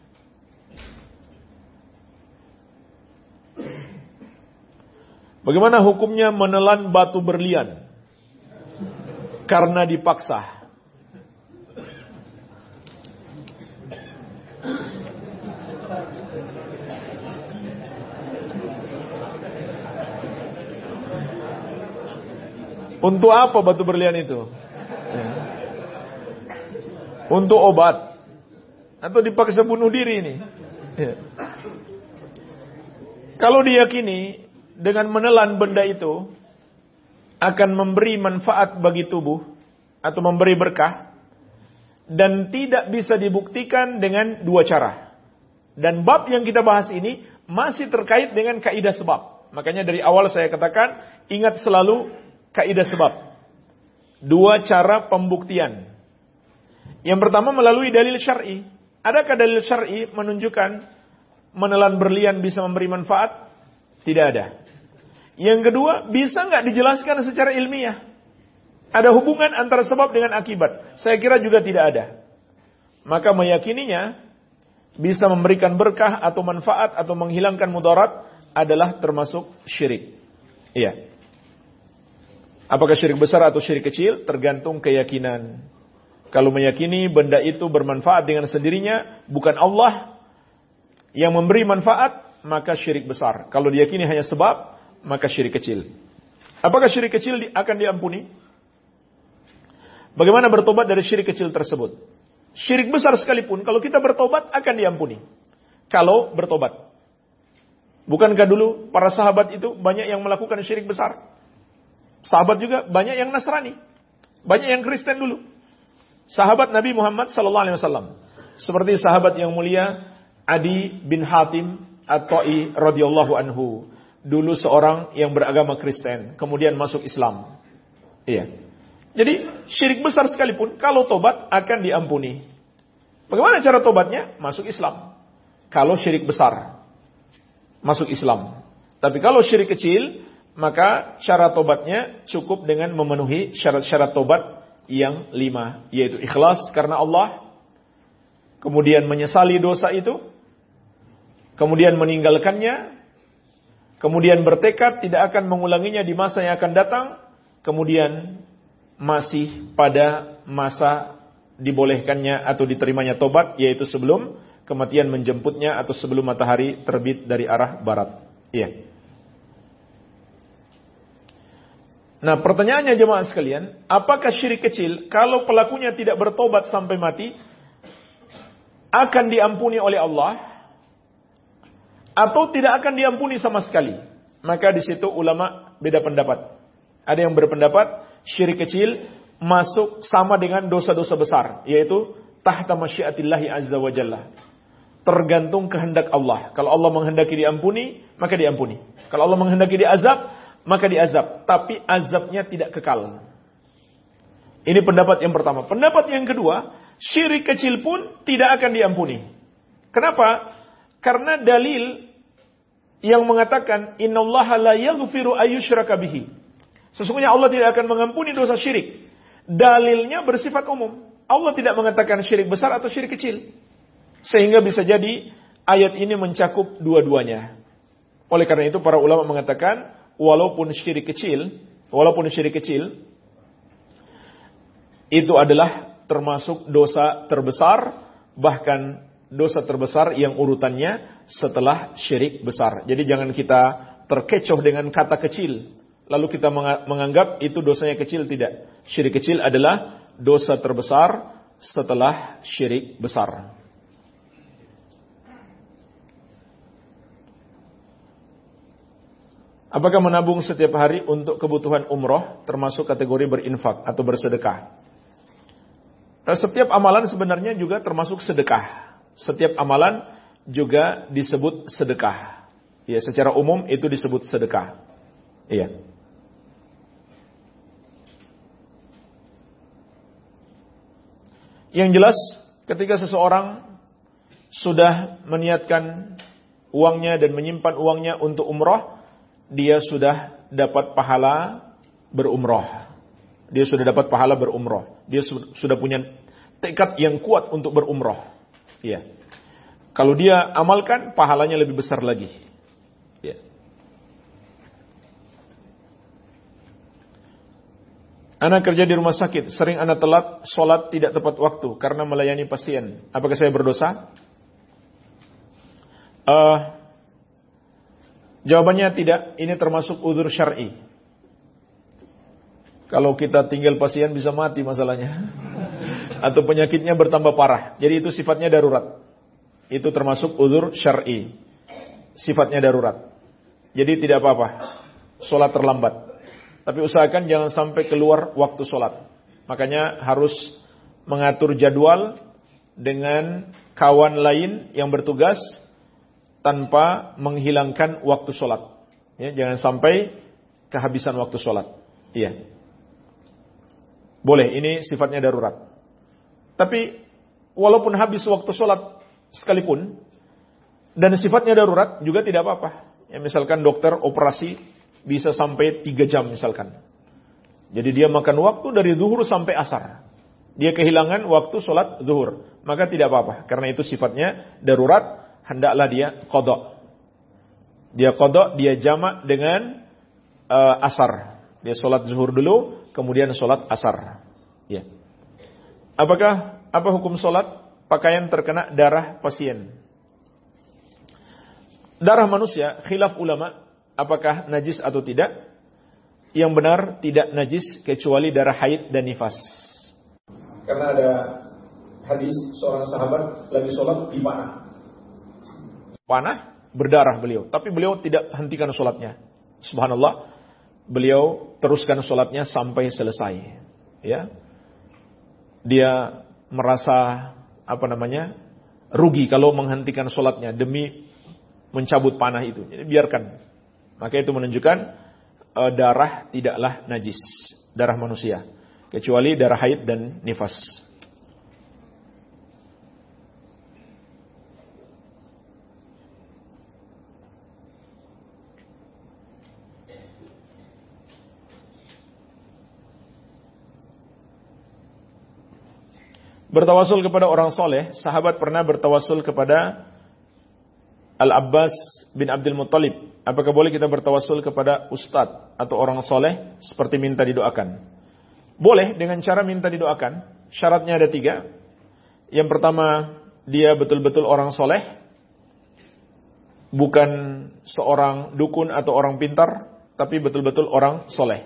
Bagaimana hukumnya menelan batu berlian karena dipaksa? Untuk apa batu berlian itu? untuk obat atau dipaksa bunuh diri ini. Ya. Kalau diyakini dengan menelan benda itu akan memberi manfaat bagi tubuh atau memberi berkah, dan tidak bisa dibuktikan dengan dua cara. Dan bab yang kita bahas ini masih terkait dengan kaidah sebab. Makanya dari awal saya katakan, ingat selalu kaidah sebab. Dua cara pembuktian. Yang pertama melalui dalil syar'i. Adakah dalil syar'i menunjukkan menelan berlian bisa memberi manfaat? Tidak ada. Yang kedua, bisa nggak dijelaskan secara ilmiah? Ada hubungan antara sebab dengan akibat? Saya kira juga tidak ada. Maka meyakininya bisa memberikan berkah atau manfaat atau menghilangkan mudarat adalah termasuk syirik. Iya. Apakah syirik besar atau syirik kecil? Tergantung keyakinan. Kalau meyakini benda itu bermanfaat dengan sendirinya, bukan Allah yang memberi manfaat, maka syirik besar. Kalau diyakini hanya sebab, maka syirik kecil. Apakah syirik kecil akan diampuni? Bagaimana bertobat dari syirik kecil tersebut? Syirik besar sekalipun, kalau kita bertobat akan diampuni. Kalau bertobat. Bukankah dulu para sahabat itu banyak yang melakukan syirik besar? Sahabat juga banyak yang Nasrani. Banyak yang Kristen dulu. Sahabat Nabi Muhammad sallallahu alaihi wasallam. Seperti sahabat yang mulia Adi bin Hatim At-Ta'i radhiyallahu anhu. Dulu seorang yang beragama Kristen, kemudian masuk Islam. Iya. Jadi syirik besar sekalipun, kalau tobat akan diampuni. Bagaimana cara tobatnya? Masuk Islam. Kalau syirik besar, masuk Islam. Tapi kalau syirik kecil, maka cara tobatnya cukup dengan memenuhi syarat-syarat tobat yang lima, yaitu ikhlas karena Allah, kemudian menyesali dosa itu, kemudian meninggalkannya, kemudian bertekad tidak akan mengulanginya di masa yang akan datang, kemudian masih pada masa dibolehkannya atau diterimanya tobat, yaitu sebelum kematian menjemputnya atau sebelum matahari terbit dari arah barat. Iya. Nah, pertanyaannya jemaah sekalian, apakah syirik kecil kalau pelakunya tidak bertobat sampai mati akan diampuni oleh Allah atau tidak akan diampuni sama sekali? Maka di situ ulama beda pendapat. Ada yang berpendapat syirik kecil masuk sama dengan dosa-dosa besar, yaitu tahta masyiatillahi azza wa jalla. Tergantung kehendak Allah. Kalau Allah menghendaki diampuni, maka diampuni. Kalau Allah menghendaki diazab, maka diazab. Tapi azabnya tidak kekal. Ini pendapat yang pertama. Pendapat yang kedua, syirik kecil pun tidak akan diampuni. Kenapa? Karena dalil yang mengatakan innallaha la yaghfiru ayyushraka bihi. Sesungguhnya Allah tidak akan mengampuni dosa syirik. Dalilnya bersifat umum. Allah tidak mengatakan syirik besar atau syirik kecil. Sehingga bisa jadi ayat ini mencakup dua-duanya. Oleh karena itu para ulama mengatakan walaupun syirik kecil, walaupun syirik kecil itu adalah termasuk dosa terbesar, bahkan dosa terbesar yang urutannya setelah syirik besar. Jadi jangan kita terkecoh dengan kata kecil, lalu kita menganggap itu dosanya kecil. Tidak. Syirik kecil adalah dosa terbesar setelah syirik besar. Apakah menabung setiap hari untuk kebutuhan umroh termasuk kategori berinfak atau bersedekah? Setiap amalan sebenarnya juga termasuk sedekah. Setiap amalan juga disebut sedekah. Ya, secara umum itu disebut sedekah. Iya. Yang jelas, ketika seseorang sudah meniatkan uangnya dan menyimpan uangnya untuk umroh, dia sudah dapat pahala berumroh. Dia sudah dapat pahala berumroh. Dia su- sudah punya tekad yang kuat untuk berumroh. Ya. Kalau dia amalkan, pahalanya lebih besar lagi. Ya. Anak kerja di rumah sakit, sering anak telat sholat tidak tepat waktu karena melayani pasien. Apakah saya berdosa? Uh, Jawabannya tidak, ini termasuk uzur syar'i. Kalau kita tinggal pasien bisa mati masalahnya. atau penyakitnya bertambah parah. Jadi itu sifatnya darurat. Itu termasuk uzur syar'i. Sifatnya darurat. Jadi tidak apa-apa. Sholat terlambat. Tapi usahakan jangan sampai keluar waktu sholat. Makanya harus mengatur jadwal dengan kawan lain yang bertugas tanpa menghilangkan waktu sholat. Ya, jangan sampai kehabisan waktu sholat. Iya. Boleh, ini sifatnya darurat. Tapi walaupun habis waktu sholat sekalipun dan sifatnya darurat juga tidak apa-apa. Ya, misalkan dokter operasi bisa sampai tiga jam misalkan. Jadi dia makan waktu dari zuhur sampai asar. Dia kehilangan waktu sholat zuhur. Maka tidak apa-apa. Karena itu sifatnya darurat. Hendaklah dia qadha. Dia qadha, dia jamak dengan uh, asar. Dia sholat zuhur dulu, kemudian sholat asar. Ya. Apakah apa hukum sholat pakaian terkena darah pasien? Darah manusia, khilaf ulama, apakah najis atau tidak? Yang benar tidak najis kecuali darah haid dan nifas. Karena ada hadis seorang sahabat lagi sholat di panah. Panah berdarah beliau, tapi beliau tidak hentikan sholatnya. Subhanallah, beliau teruskan sholatnya sampai selesai. Ya, dia merasa apa namanya rugi kalau menghentikan sholatnya demi mencabut panah itu. Jadi biarkan. Maka itu menunjukkan e, darah tidaklah najis, darah manusia, kecuali darah haid dan nifas. Bertawasul kepada orang soleh, sahabat pernah bertawasul kepada Al-Abbas bin Abdul Muttalib. Apakah boleh kita bertawasul kepada ustadz atau orang soleh seperti minta didoakan? Boleh dengan cara minta didoakan. Syaratnya ada tiga. Yang pertama, dia betul-betul orang soleh, bukan seorang dukun atau orang pintar, tapi betul-betul orang soleh.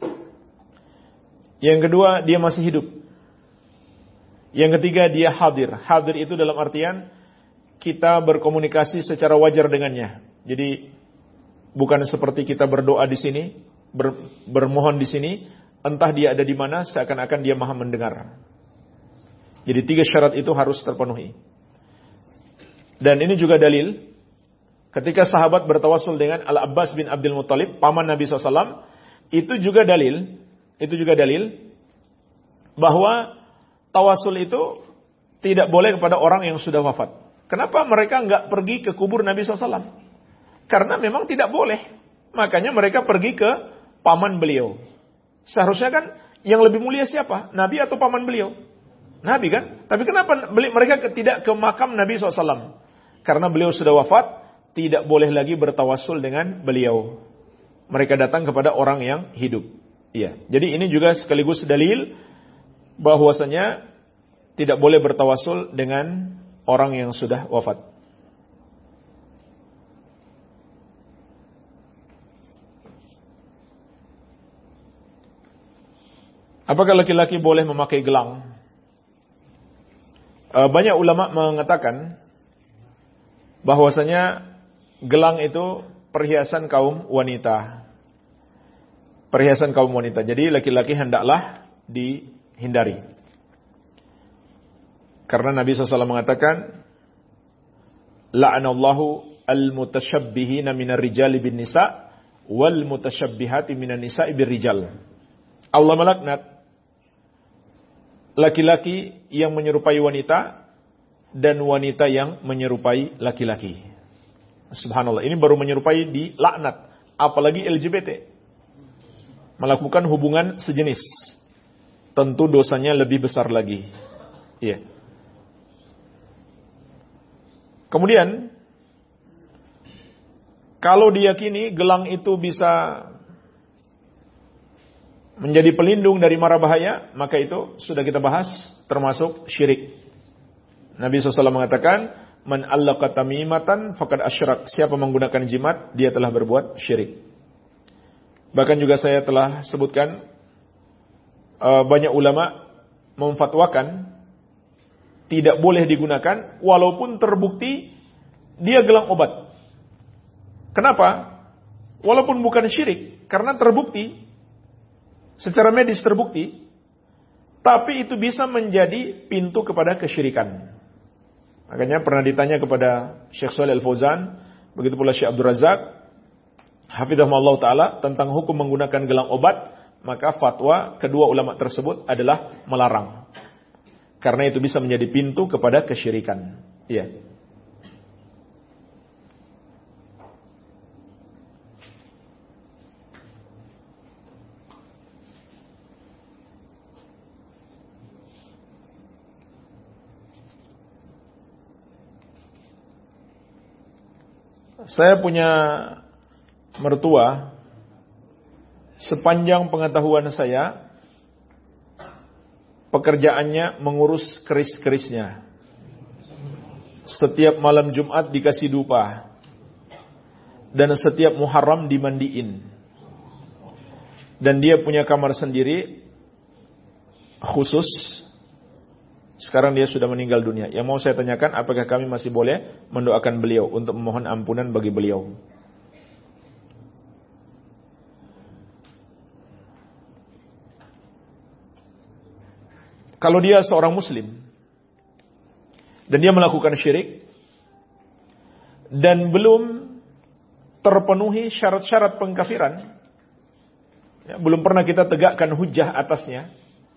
Yang kedua, dia masih hidup. Yang ketiga, dia hadir. Hadir itu dalam artian kita berkomunikasi secara wajar dengannya. Jadi bukan seperti kita berdoa di sini, ber, bermohon di sini, entah dia ada di mana, seakan-akan dia maha mendengar. Jadi tiga syarat itu harus terpenuhi. Dan ini juga dalil ketika sahabat bertawasul dengan Al-Abbas bin Abdul Muttalib, paman Nabi shallallahu alaihi wasallam, itu juga dalil, itu juga dalil bahwa tawasul itu tidak boleh kepada orang yang sudah wafat. Kenapa mereka enggak pergi ke kubur Nabi shallallahu alaihi wasallam? Karena memang tidak boleh. Makanya mereka pergi ke paman beliau. Seharusnya kan yang lebih mulia siapa? Nabi atau paman beliau? Nabi kan? Tapi kenapa mereka tidak ke makam Nabi shallallahu alaihi wasallam? Karena beliau sudah wafat, tidak boleh lagi bertawasul dengan beliau. Mereka datang kepada orang yang hidup. Iya. Jadi ini juga sekaligus dalil bahwasanya tidak boleh bertawasul dengan orang yang sudah wafat. Apakah laki-laki boleh memakai gelang? Banyak ulama mengatakan bahwasanya gelang itu perhiasan kaum wanita. Perhiasan kaum wanita. Jadi laki-laki hendaklah dihindari. Karena Nabi shallallahu alaihi wasallam mengatakan, la'anallahu al-mutasyabbihina minar rijali bin nisa wal mutasyabbihati minan nisa'i bir rijal. Allah melaknat laki-laki yang menyerupai wanita dan wanita yang menyerupai laki-laki. Subhanallah, ini baru menyerupai di laknat, apalagi L G B T. Melakukan hubungan sejenis. Tentu dosanya lebih besar lagi. Iya. Kemudian, kalau diyakini gelang itu bisa menjadi pelindung dari mara bahaya, maka itu sudah kita bahas, termasuk syirik. Nabi shallallahu alaihi wasallam mengatakan, man allaqa tamimatan faqad asyrak. Siapa menggunakan jimat, dia telah berbuat syirik. Bahkan juga saya telah sebutkan, banyak ulama memfatwakan tidak boleh digunakan walaupun terbukti dia gelang obat. Kenapa? Walaupun bukan syirik, karena terbukti, secara medis terbukti, tapi itu bisa menjadi pintu kepada kesyirikan. Makanya pernah ditanya kepada Syekh Shalih Al-Fauzan, begitu pula Syekh Abdul Razak, hafizahumullah ta'ala, tentang hukum menggunakan gelang obat, maka fatwa kedua ulama tersebut adalah melarang. Karena itu bisa menjadi pintu kepada kesyirikan. Iya. Saya punya mertua, sepanjang pengetahuan saya, pekerjaannya mengurus keris-kerisnya. Setiap malam Jumat dikasih dupa, dan setiap Muharram dimandiin. Dan dia punya kamar sendiri khusus. Sekarang dia sudah meninggal dunia. Yang mau saya tanyakan, apakah kami masih boleh mendoakan beliau untuk memohon ampunan bagi beliau? Kalau dia seorang muslim dan dia melakukan syirik dan belum terpenuhi syarat-syarat pengkafiran, ya, belum pernah kita tegakkan hujjah atasnya,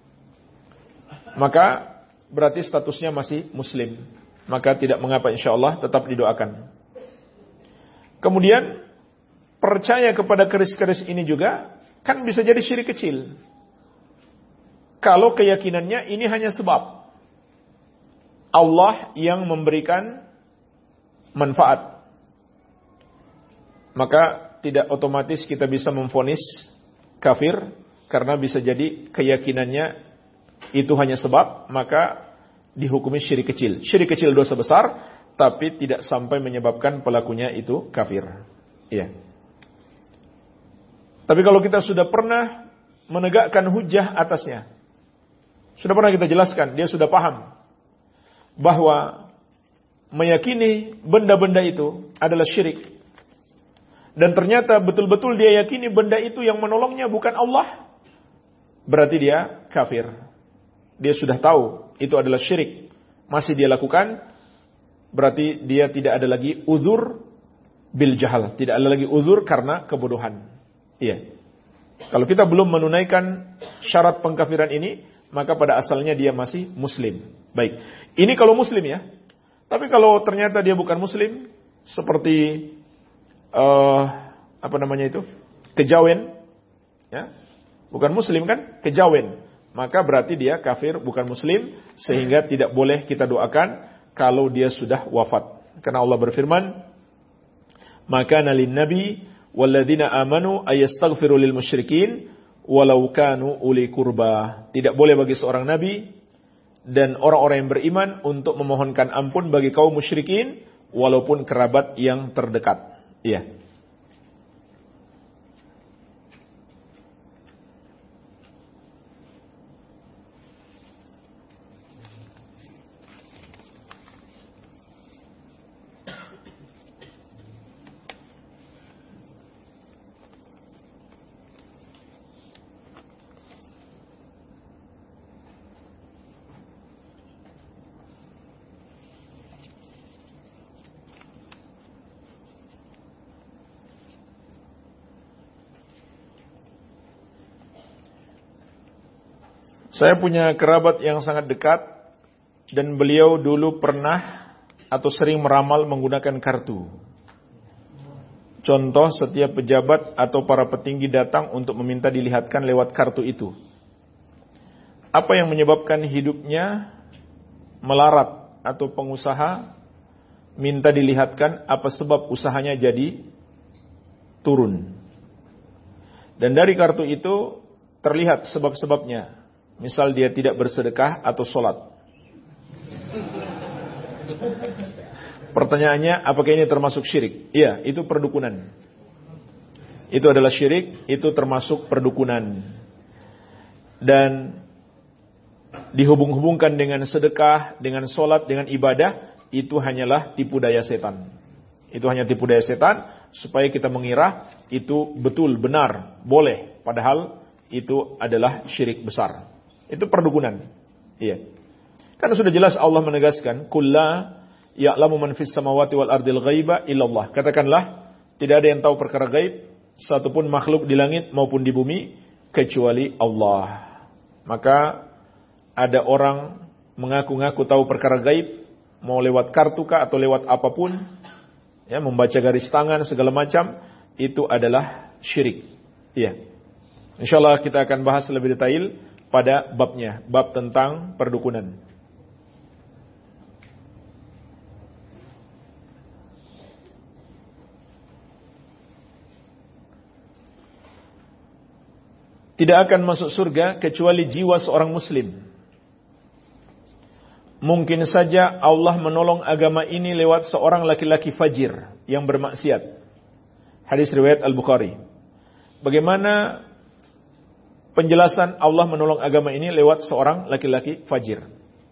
maka berarti statusnya masih muslim. Maka tidak mengapa, insyaallah tetap didoakan. Kemudian percaya kepada keris-keris ini juga kan bisa jadi syirik kecil. Kalau keyakinannya ini hanya sebab Allah yang memberikan manfaat, maka tidak otomatis kita bisa memvonis kafir, karena bisa jadi keyakinannya itu hanya sebab, maka dihukumi syirik kecil. Syirik kecil dosa besar, tapi tidak sampai menyebabkan pelakunya itu kafir. Iya. Tapi kalau kita sudah pernah menegakkan hujjah atasnya, sudah pernah kita jelaskan, dia sudah paham bahwa meyakini benda-benda itu adalah syirik, dan ternyata betul-betul dia yakini benda itu yang menolongnya bukan Allah, berarti dia kafir. Dia sudah tahu itu adalah syirik, masih dia lakukan, berarti dia tidak ada lagi uzur bil jahal, tidak ada lagi uzur karena kebodohan. Iya. Kalau kita belum menunaikan syarat pengkafiran ini, maka pada asalnya dia masih muslim. Baik. Ini kalau muslim ya. Tapi kalau ternyata dia bukan muslim, seperti uh, apa namanya itu? Kejawen, ya. Bukan muslim kan? Kejawen. Maka berarti dia kafir, bukan muslim, sehingga tidak boleh kita doakan kalau dia sudah wafat. Karena Allah berfirman, "Maka nalin nabi walladzina amanu ayastaghfiru lil musyrikin walau kanu uli kurba." Tidak boleh bagi seorang nabi dan orang-orang yang beriman untuk memohonkan ampun bagi kaum musyrikin walaupun kerabat yang terdekat. Iya. Saya punya kerabat yang sangat dekat dan beliau dulu pernah atau sering meramal menggunakan kartu. Contoh, setiap pejabat atau para petinggi datang untuk meminta dilihatkan lewat kartu itu. Apa yang menyebabkan hidupnya melarat atau pengusaha minta dilihatkan, apa sebab usahanya jadi turun? Dan dari kartu itu terlihat sebab-sebabnya. Misal dia tidak bersedekah atau sholat. Pertanyaannya, apakah ini termasuk syirik? Iya, itu perdukunan. Itu adalah syirik, itu termasuk perdukunan. Dan dihubung-hubungkan dengan sedekah, dengan sholat, dengan ibadah, itu hanyalah tipu daya setan. Itu hanya tipu daya setan supaya kita mengira itu betul, benar, boleh. Padahal itu adalah syirik besar. Itu perdukunan. Iya. Karena sudah jelas Allah menegaskan, "Kulla ya'lamu man fis samawati wal ardil ghaiba illallah." Katakanlah, tidak ada yang tahu perkara gaib satupun makhluk di langit maupun di bumi kecuali Allah. Maka ada orang mengaku-ngaku tahu perkara gaib, mau lewat kartu kah atau lewat apapun, ya, membaca garis tangan segala macam, itu adalah syirik. Iya. Insyaallah kita akan bahas lebih detail pada babnya, bab tentang perdukunan. Tidak akan masuk surga kecuali jiwa seorang muslim. Mungkin saja Allah menolong agama ini lewat seorang laki-laki fajir yang bermaksiat. Hadis riwayat Al-Bukhari. Bagaimana penjelasan Allah menolong agama ini lewat seorang laki-laki fajir?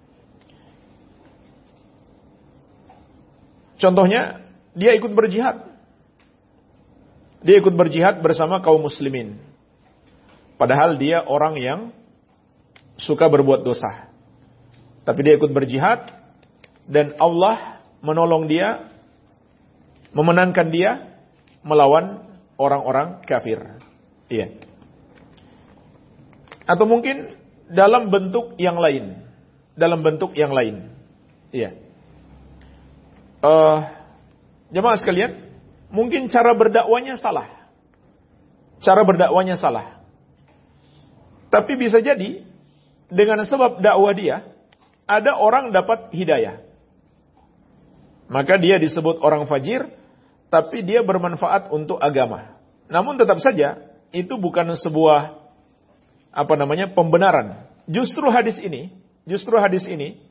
Contohnya, dia ikut berjihad. Dia ikut berjihad bersama kaum muslimin. Padahal dia orang yang suka berbuat dosa. Tapi dia ikut berjihad dan Allah menolong dia, memenangkan dia melawan orang-orang kafir. Iya. Atau mungkin dalam bentuk yang lain, dalam bentuk yang lain. Iya. Uh, jemaah sekalian, mungkin cara berdakwanya salah. Cara berdakwanya salah. Tapi bisa jadi dengan sebab dakwah dia ada orang dapat hidayah. Maka dia disebut orang fajir, tapi dia bermanfaat untuk agama. Namun tetap saja itu bukan sebuah apa namanya pembenaran. Justru hadis ini, justru hadis ini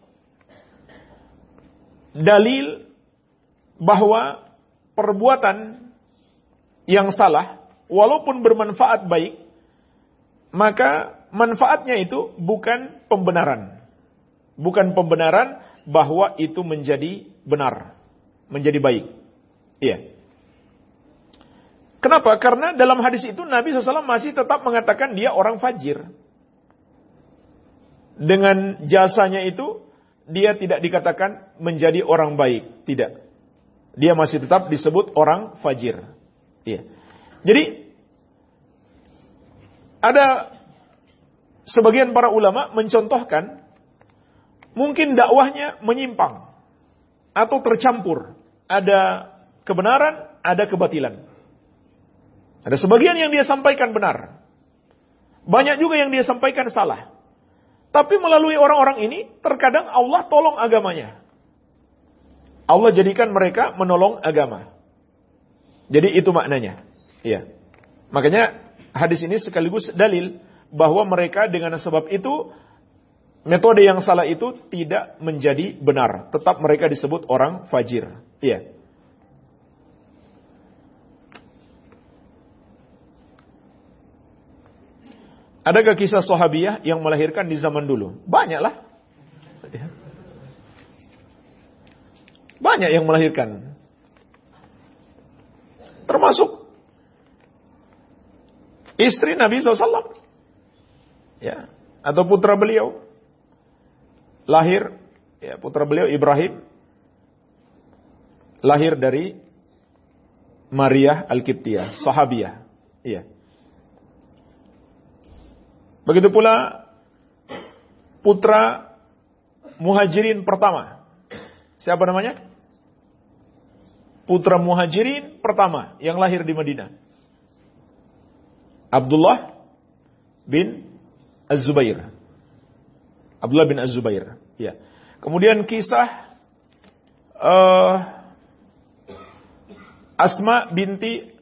dalil bahwa perbuatan yang salah walaupun bermanfaat baik, maka manfaatnya itu bukan pembenaran. Bukan pembenaran bahwa itu menjadi benar, menjadi baik. Iya. Kenapa? Karena dalam hadis itu Nabi shallallahu alaihi wasallam masih tetap mengatakan dia orang fajir. Dengan jasanya itu, dia tidak dikatakan menjadi orang baik. Tidak. Dia masih tetap disebut orang fajir. Iya. Jadi, ada sebagian para ulama mencontohkan mungkin dakwahnya menyimpang atau tercampur. Ada kebenaran, ada kebatilan. Ada sebagian yang dia sampaikan benar. Banyak juga yang dia sampaikan salah. Tapi melalui orang-orang ini, terkadang Allah tolong agamanya. Allah jadikan mereka menolong agama. Jadi itu maknanya. Iya. Makanya hadis ini sekaligus dalil bahwa mereka dengan sebab itu, metode yang salah itu tidak menjadi benar. Tetap mereka disebut orang fajir. Iya. Adakah kisah sahabiyah yang melahirkan di zaman dulu? Banyaklah. Banyak yang melahirkan. Termasuk istri Nabi shallallahu alaihi wasallam. Ya. Atau putra beliau. Lahir, ya, putra beliau Ibrahim. Lahir dari Maria Al-Qibtiyah, sahabiyah. Iya. Begitu pula putra muhajirin pertama. Siapa namanya? Putra muhajirin pertama yang lahir di Madinah. Abdullah bin Az-Zubair. Abdullah bin Az-Zubair. Ya. Kemudian kisah uh, Asma binti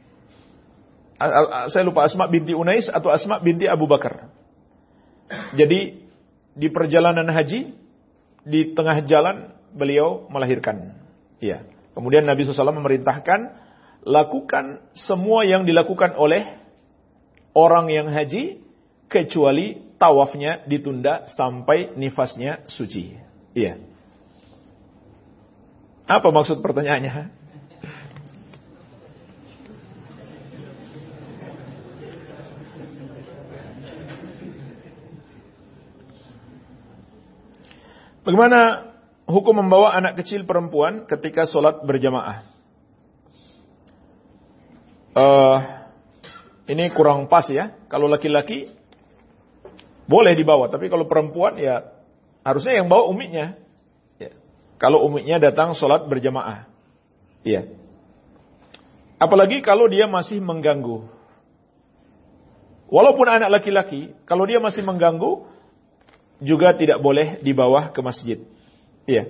saya lupa Asma binti Unais atau Asma binti Abu Bakar. Jadi di perjalanan haji, di tengah jalan beliau melahirkan. Ya. Kemudian Nabi shallallahu alaihi wasallam memerintahkan, lakukan semua yang dilakukan oleh orang yang haji kecuali tawafnya ditunda sampai nifasnya suci. Iya. Apa maksud pertanyaannya? Bagaimana hukum membawa anak kecil perempuan ketika sholat berjamaah? Uh, ini kurang pas ya. Kalau laki-laki boleh dibawa, tapi kalau perempuan ya harusnya yang bawa uminya. Ya. Kalau uminya datang sholat berjamaah, ya. Apalagi kalau dia masih mengganggu. Walaupun anak laki-laki, kalau dia masih mengganggu, juga tidak boleh dibawa ke masjid. Iya.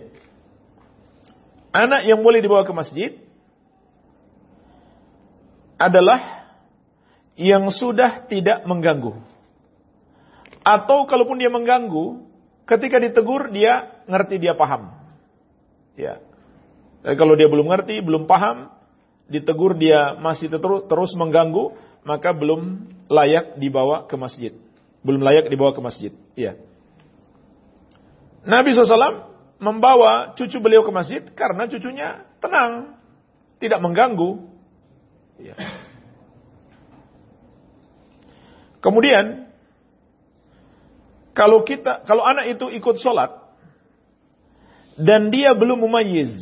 Anak yang boleh dibawa ke masjid adalah yang sudah tidak mengganggu. Atau kalaupun dia mengganggu, ketika ditegur dia ngerti, dia paham. Ya. Dan kalau dia belum ngerti, belum paham, ditegur dia masih terus, terus mengganggu, maka belum layak dibawa ke masjid. Belum layak dibawa ke masjid. Iya. Nabi shallallahu alaihi wasallam membawa cucu beliau ke masjid karena cucunya tenang, tidak mengganggu. Ya. Kemudian, kalau kita, kalau anak itu ikut sholat dan dia belum mumayyiz,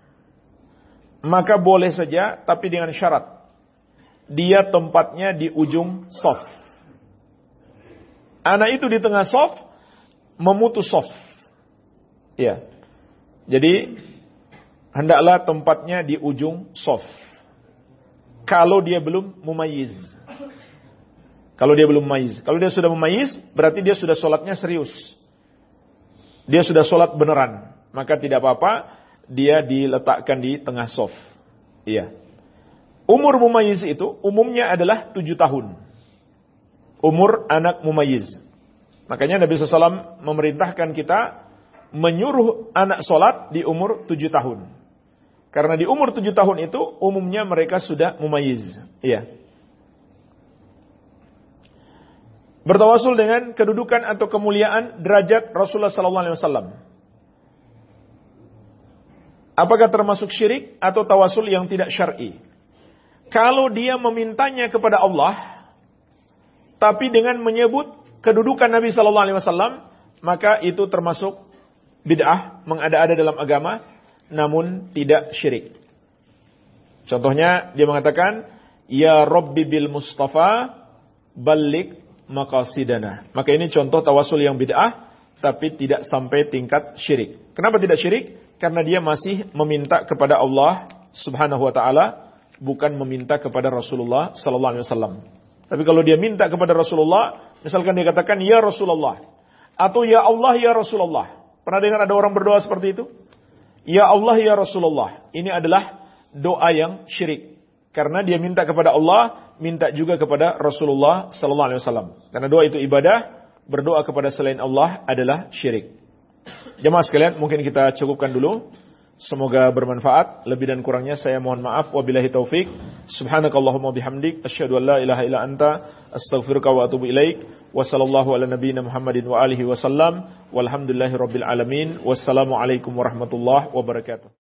maka boleh saja, tapi dengan syarat dia tempatnya di ujung shaf. Anak itu di tengah shaf memutus shaf. Ya. Jadi hendaklah tempatnya di ujung shaf. Kalau dia belum mumayyiz. Kalau dia belum mumayyiz. Kalau dia sudah mumayyiz, berarti dia sudah sholatnya serius. Dia sudah sholat beneran. Maka tidak apa-apa, dia diletakkan di tengah shaf. Iya. Umur mumayyiz itu umumnya adalah tujuh tahun. Umur anak mumayyiz. Makanya Nabi shallallahu alaihi wasallam memerintahkan kita menyuruh anak sholat di umur tujuh tahun. Karena di umur tujuh tahun itu umumnya mereka sudah mumayyiz. Iya. Bertawasul dengan kedudukan atau kemuliaan derajat Rasulullah sallallahu alaihi wasallam. Apakah termasuk syirik atau tawasul yang tidak syar'i? Kalau dia memintanya kepada Allah, tapi dengan menyebut kedudukan Nabi sallallahu alaihi wasallam, maka itu termasuk bid'ah, mengada-ada dalam agama, namun tidak syirik. Contohnya dia mengatakan, Ya Rabbi bil Mustafa ballik maqasidana. Maka ini contoh tawasul yang bid'ah, tapi tidak sampai tingkat syirik. Kenapa tidak syirik? Karena dia masih meminta kepada Allah subhanahu wa ta'ala, bukan meminta kepada Rasulullah sallallahu alaihi wasallam. Tapi kalau dia minta kepada Rasulullah, misalkan dia katakan, Ya Rasulullah, atau Ya Allah Ya Rasulullah. Pernah dengar ada orang berdoa seperti itu? Ya Allah ya Rasulullah. Ini adalah doa yang syirik. Karena dia minta kepada Allah, minta juga kepada Rasulullah sallallahu alaihi wasallam. Karena doa itu ibadah, berdoa kepada selain Allah adalah syirik. Jemaah sekalian, mungkin kita cukupkan dulu. Semoga bermanfaat. Lebih dan kurangnya saya mohon maaf. Wabillahi taufik. Subhanakallahumma bihamdik. Asyhadu an la ilaha illa anta. Astaghfiruka wa atubu ilaik. Wa sallallahu ala nabiyyina Muhammadin wa alihi wa sallam. Walhamdulillahi rabbil alamin. Wassalamualaikum warahmatullahi wabarakatuh.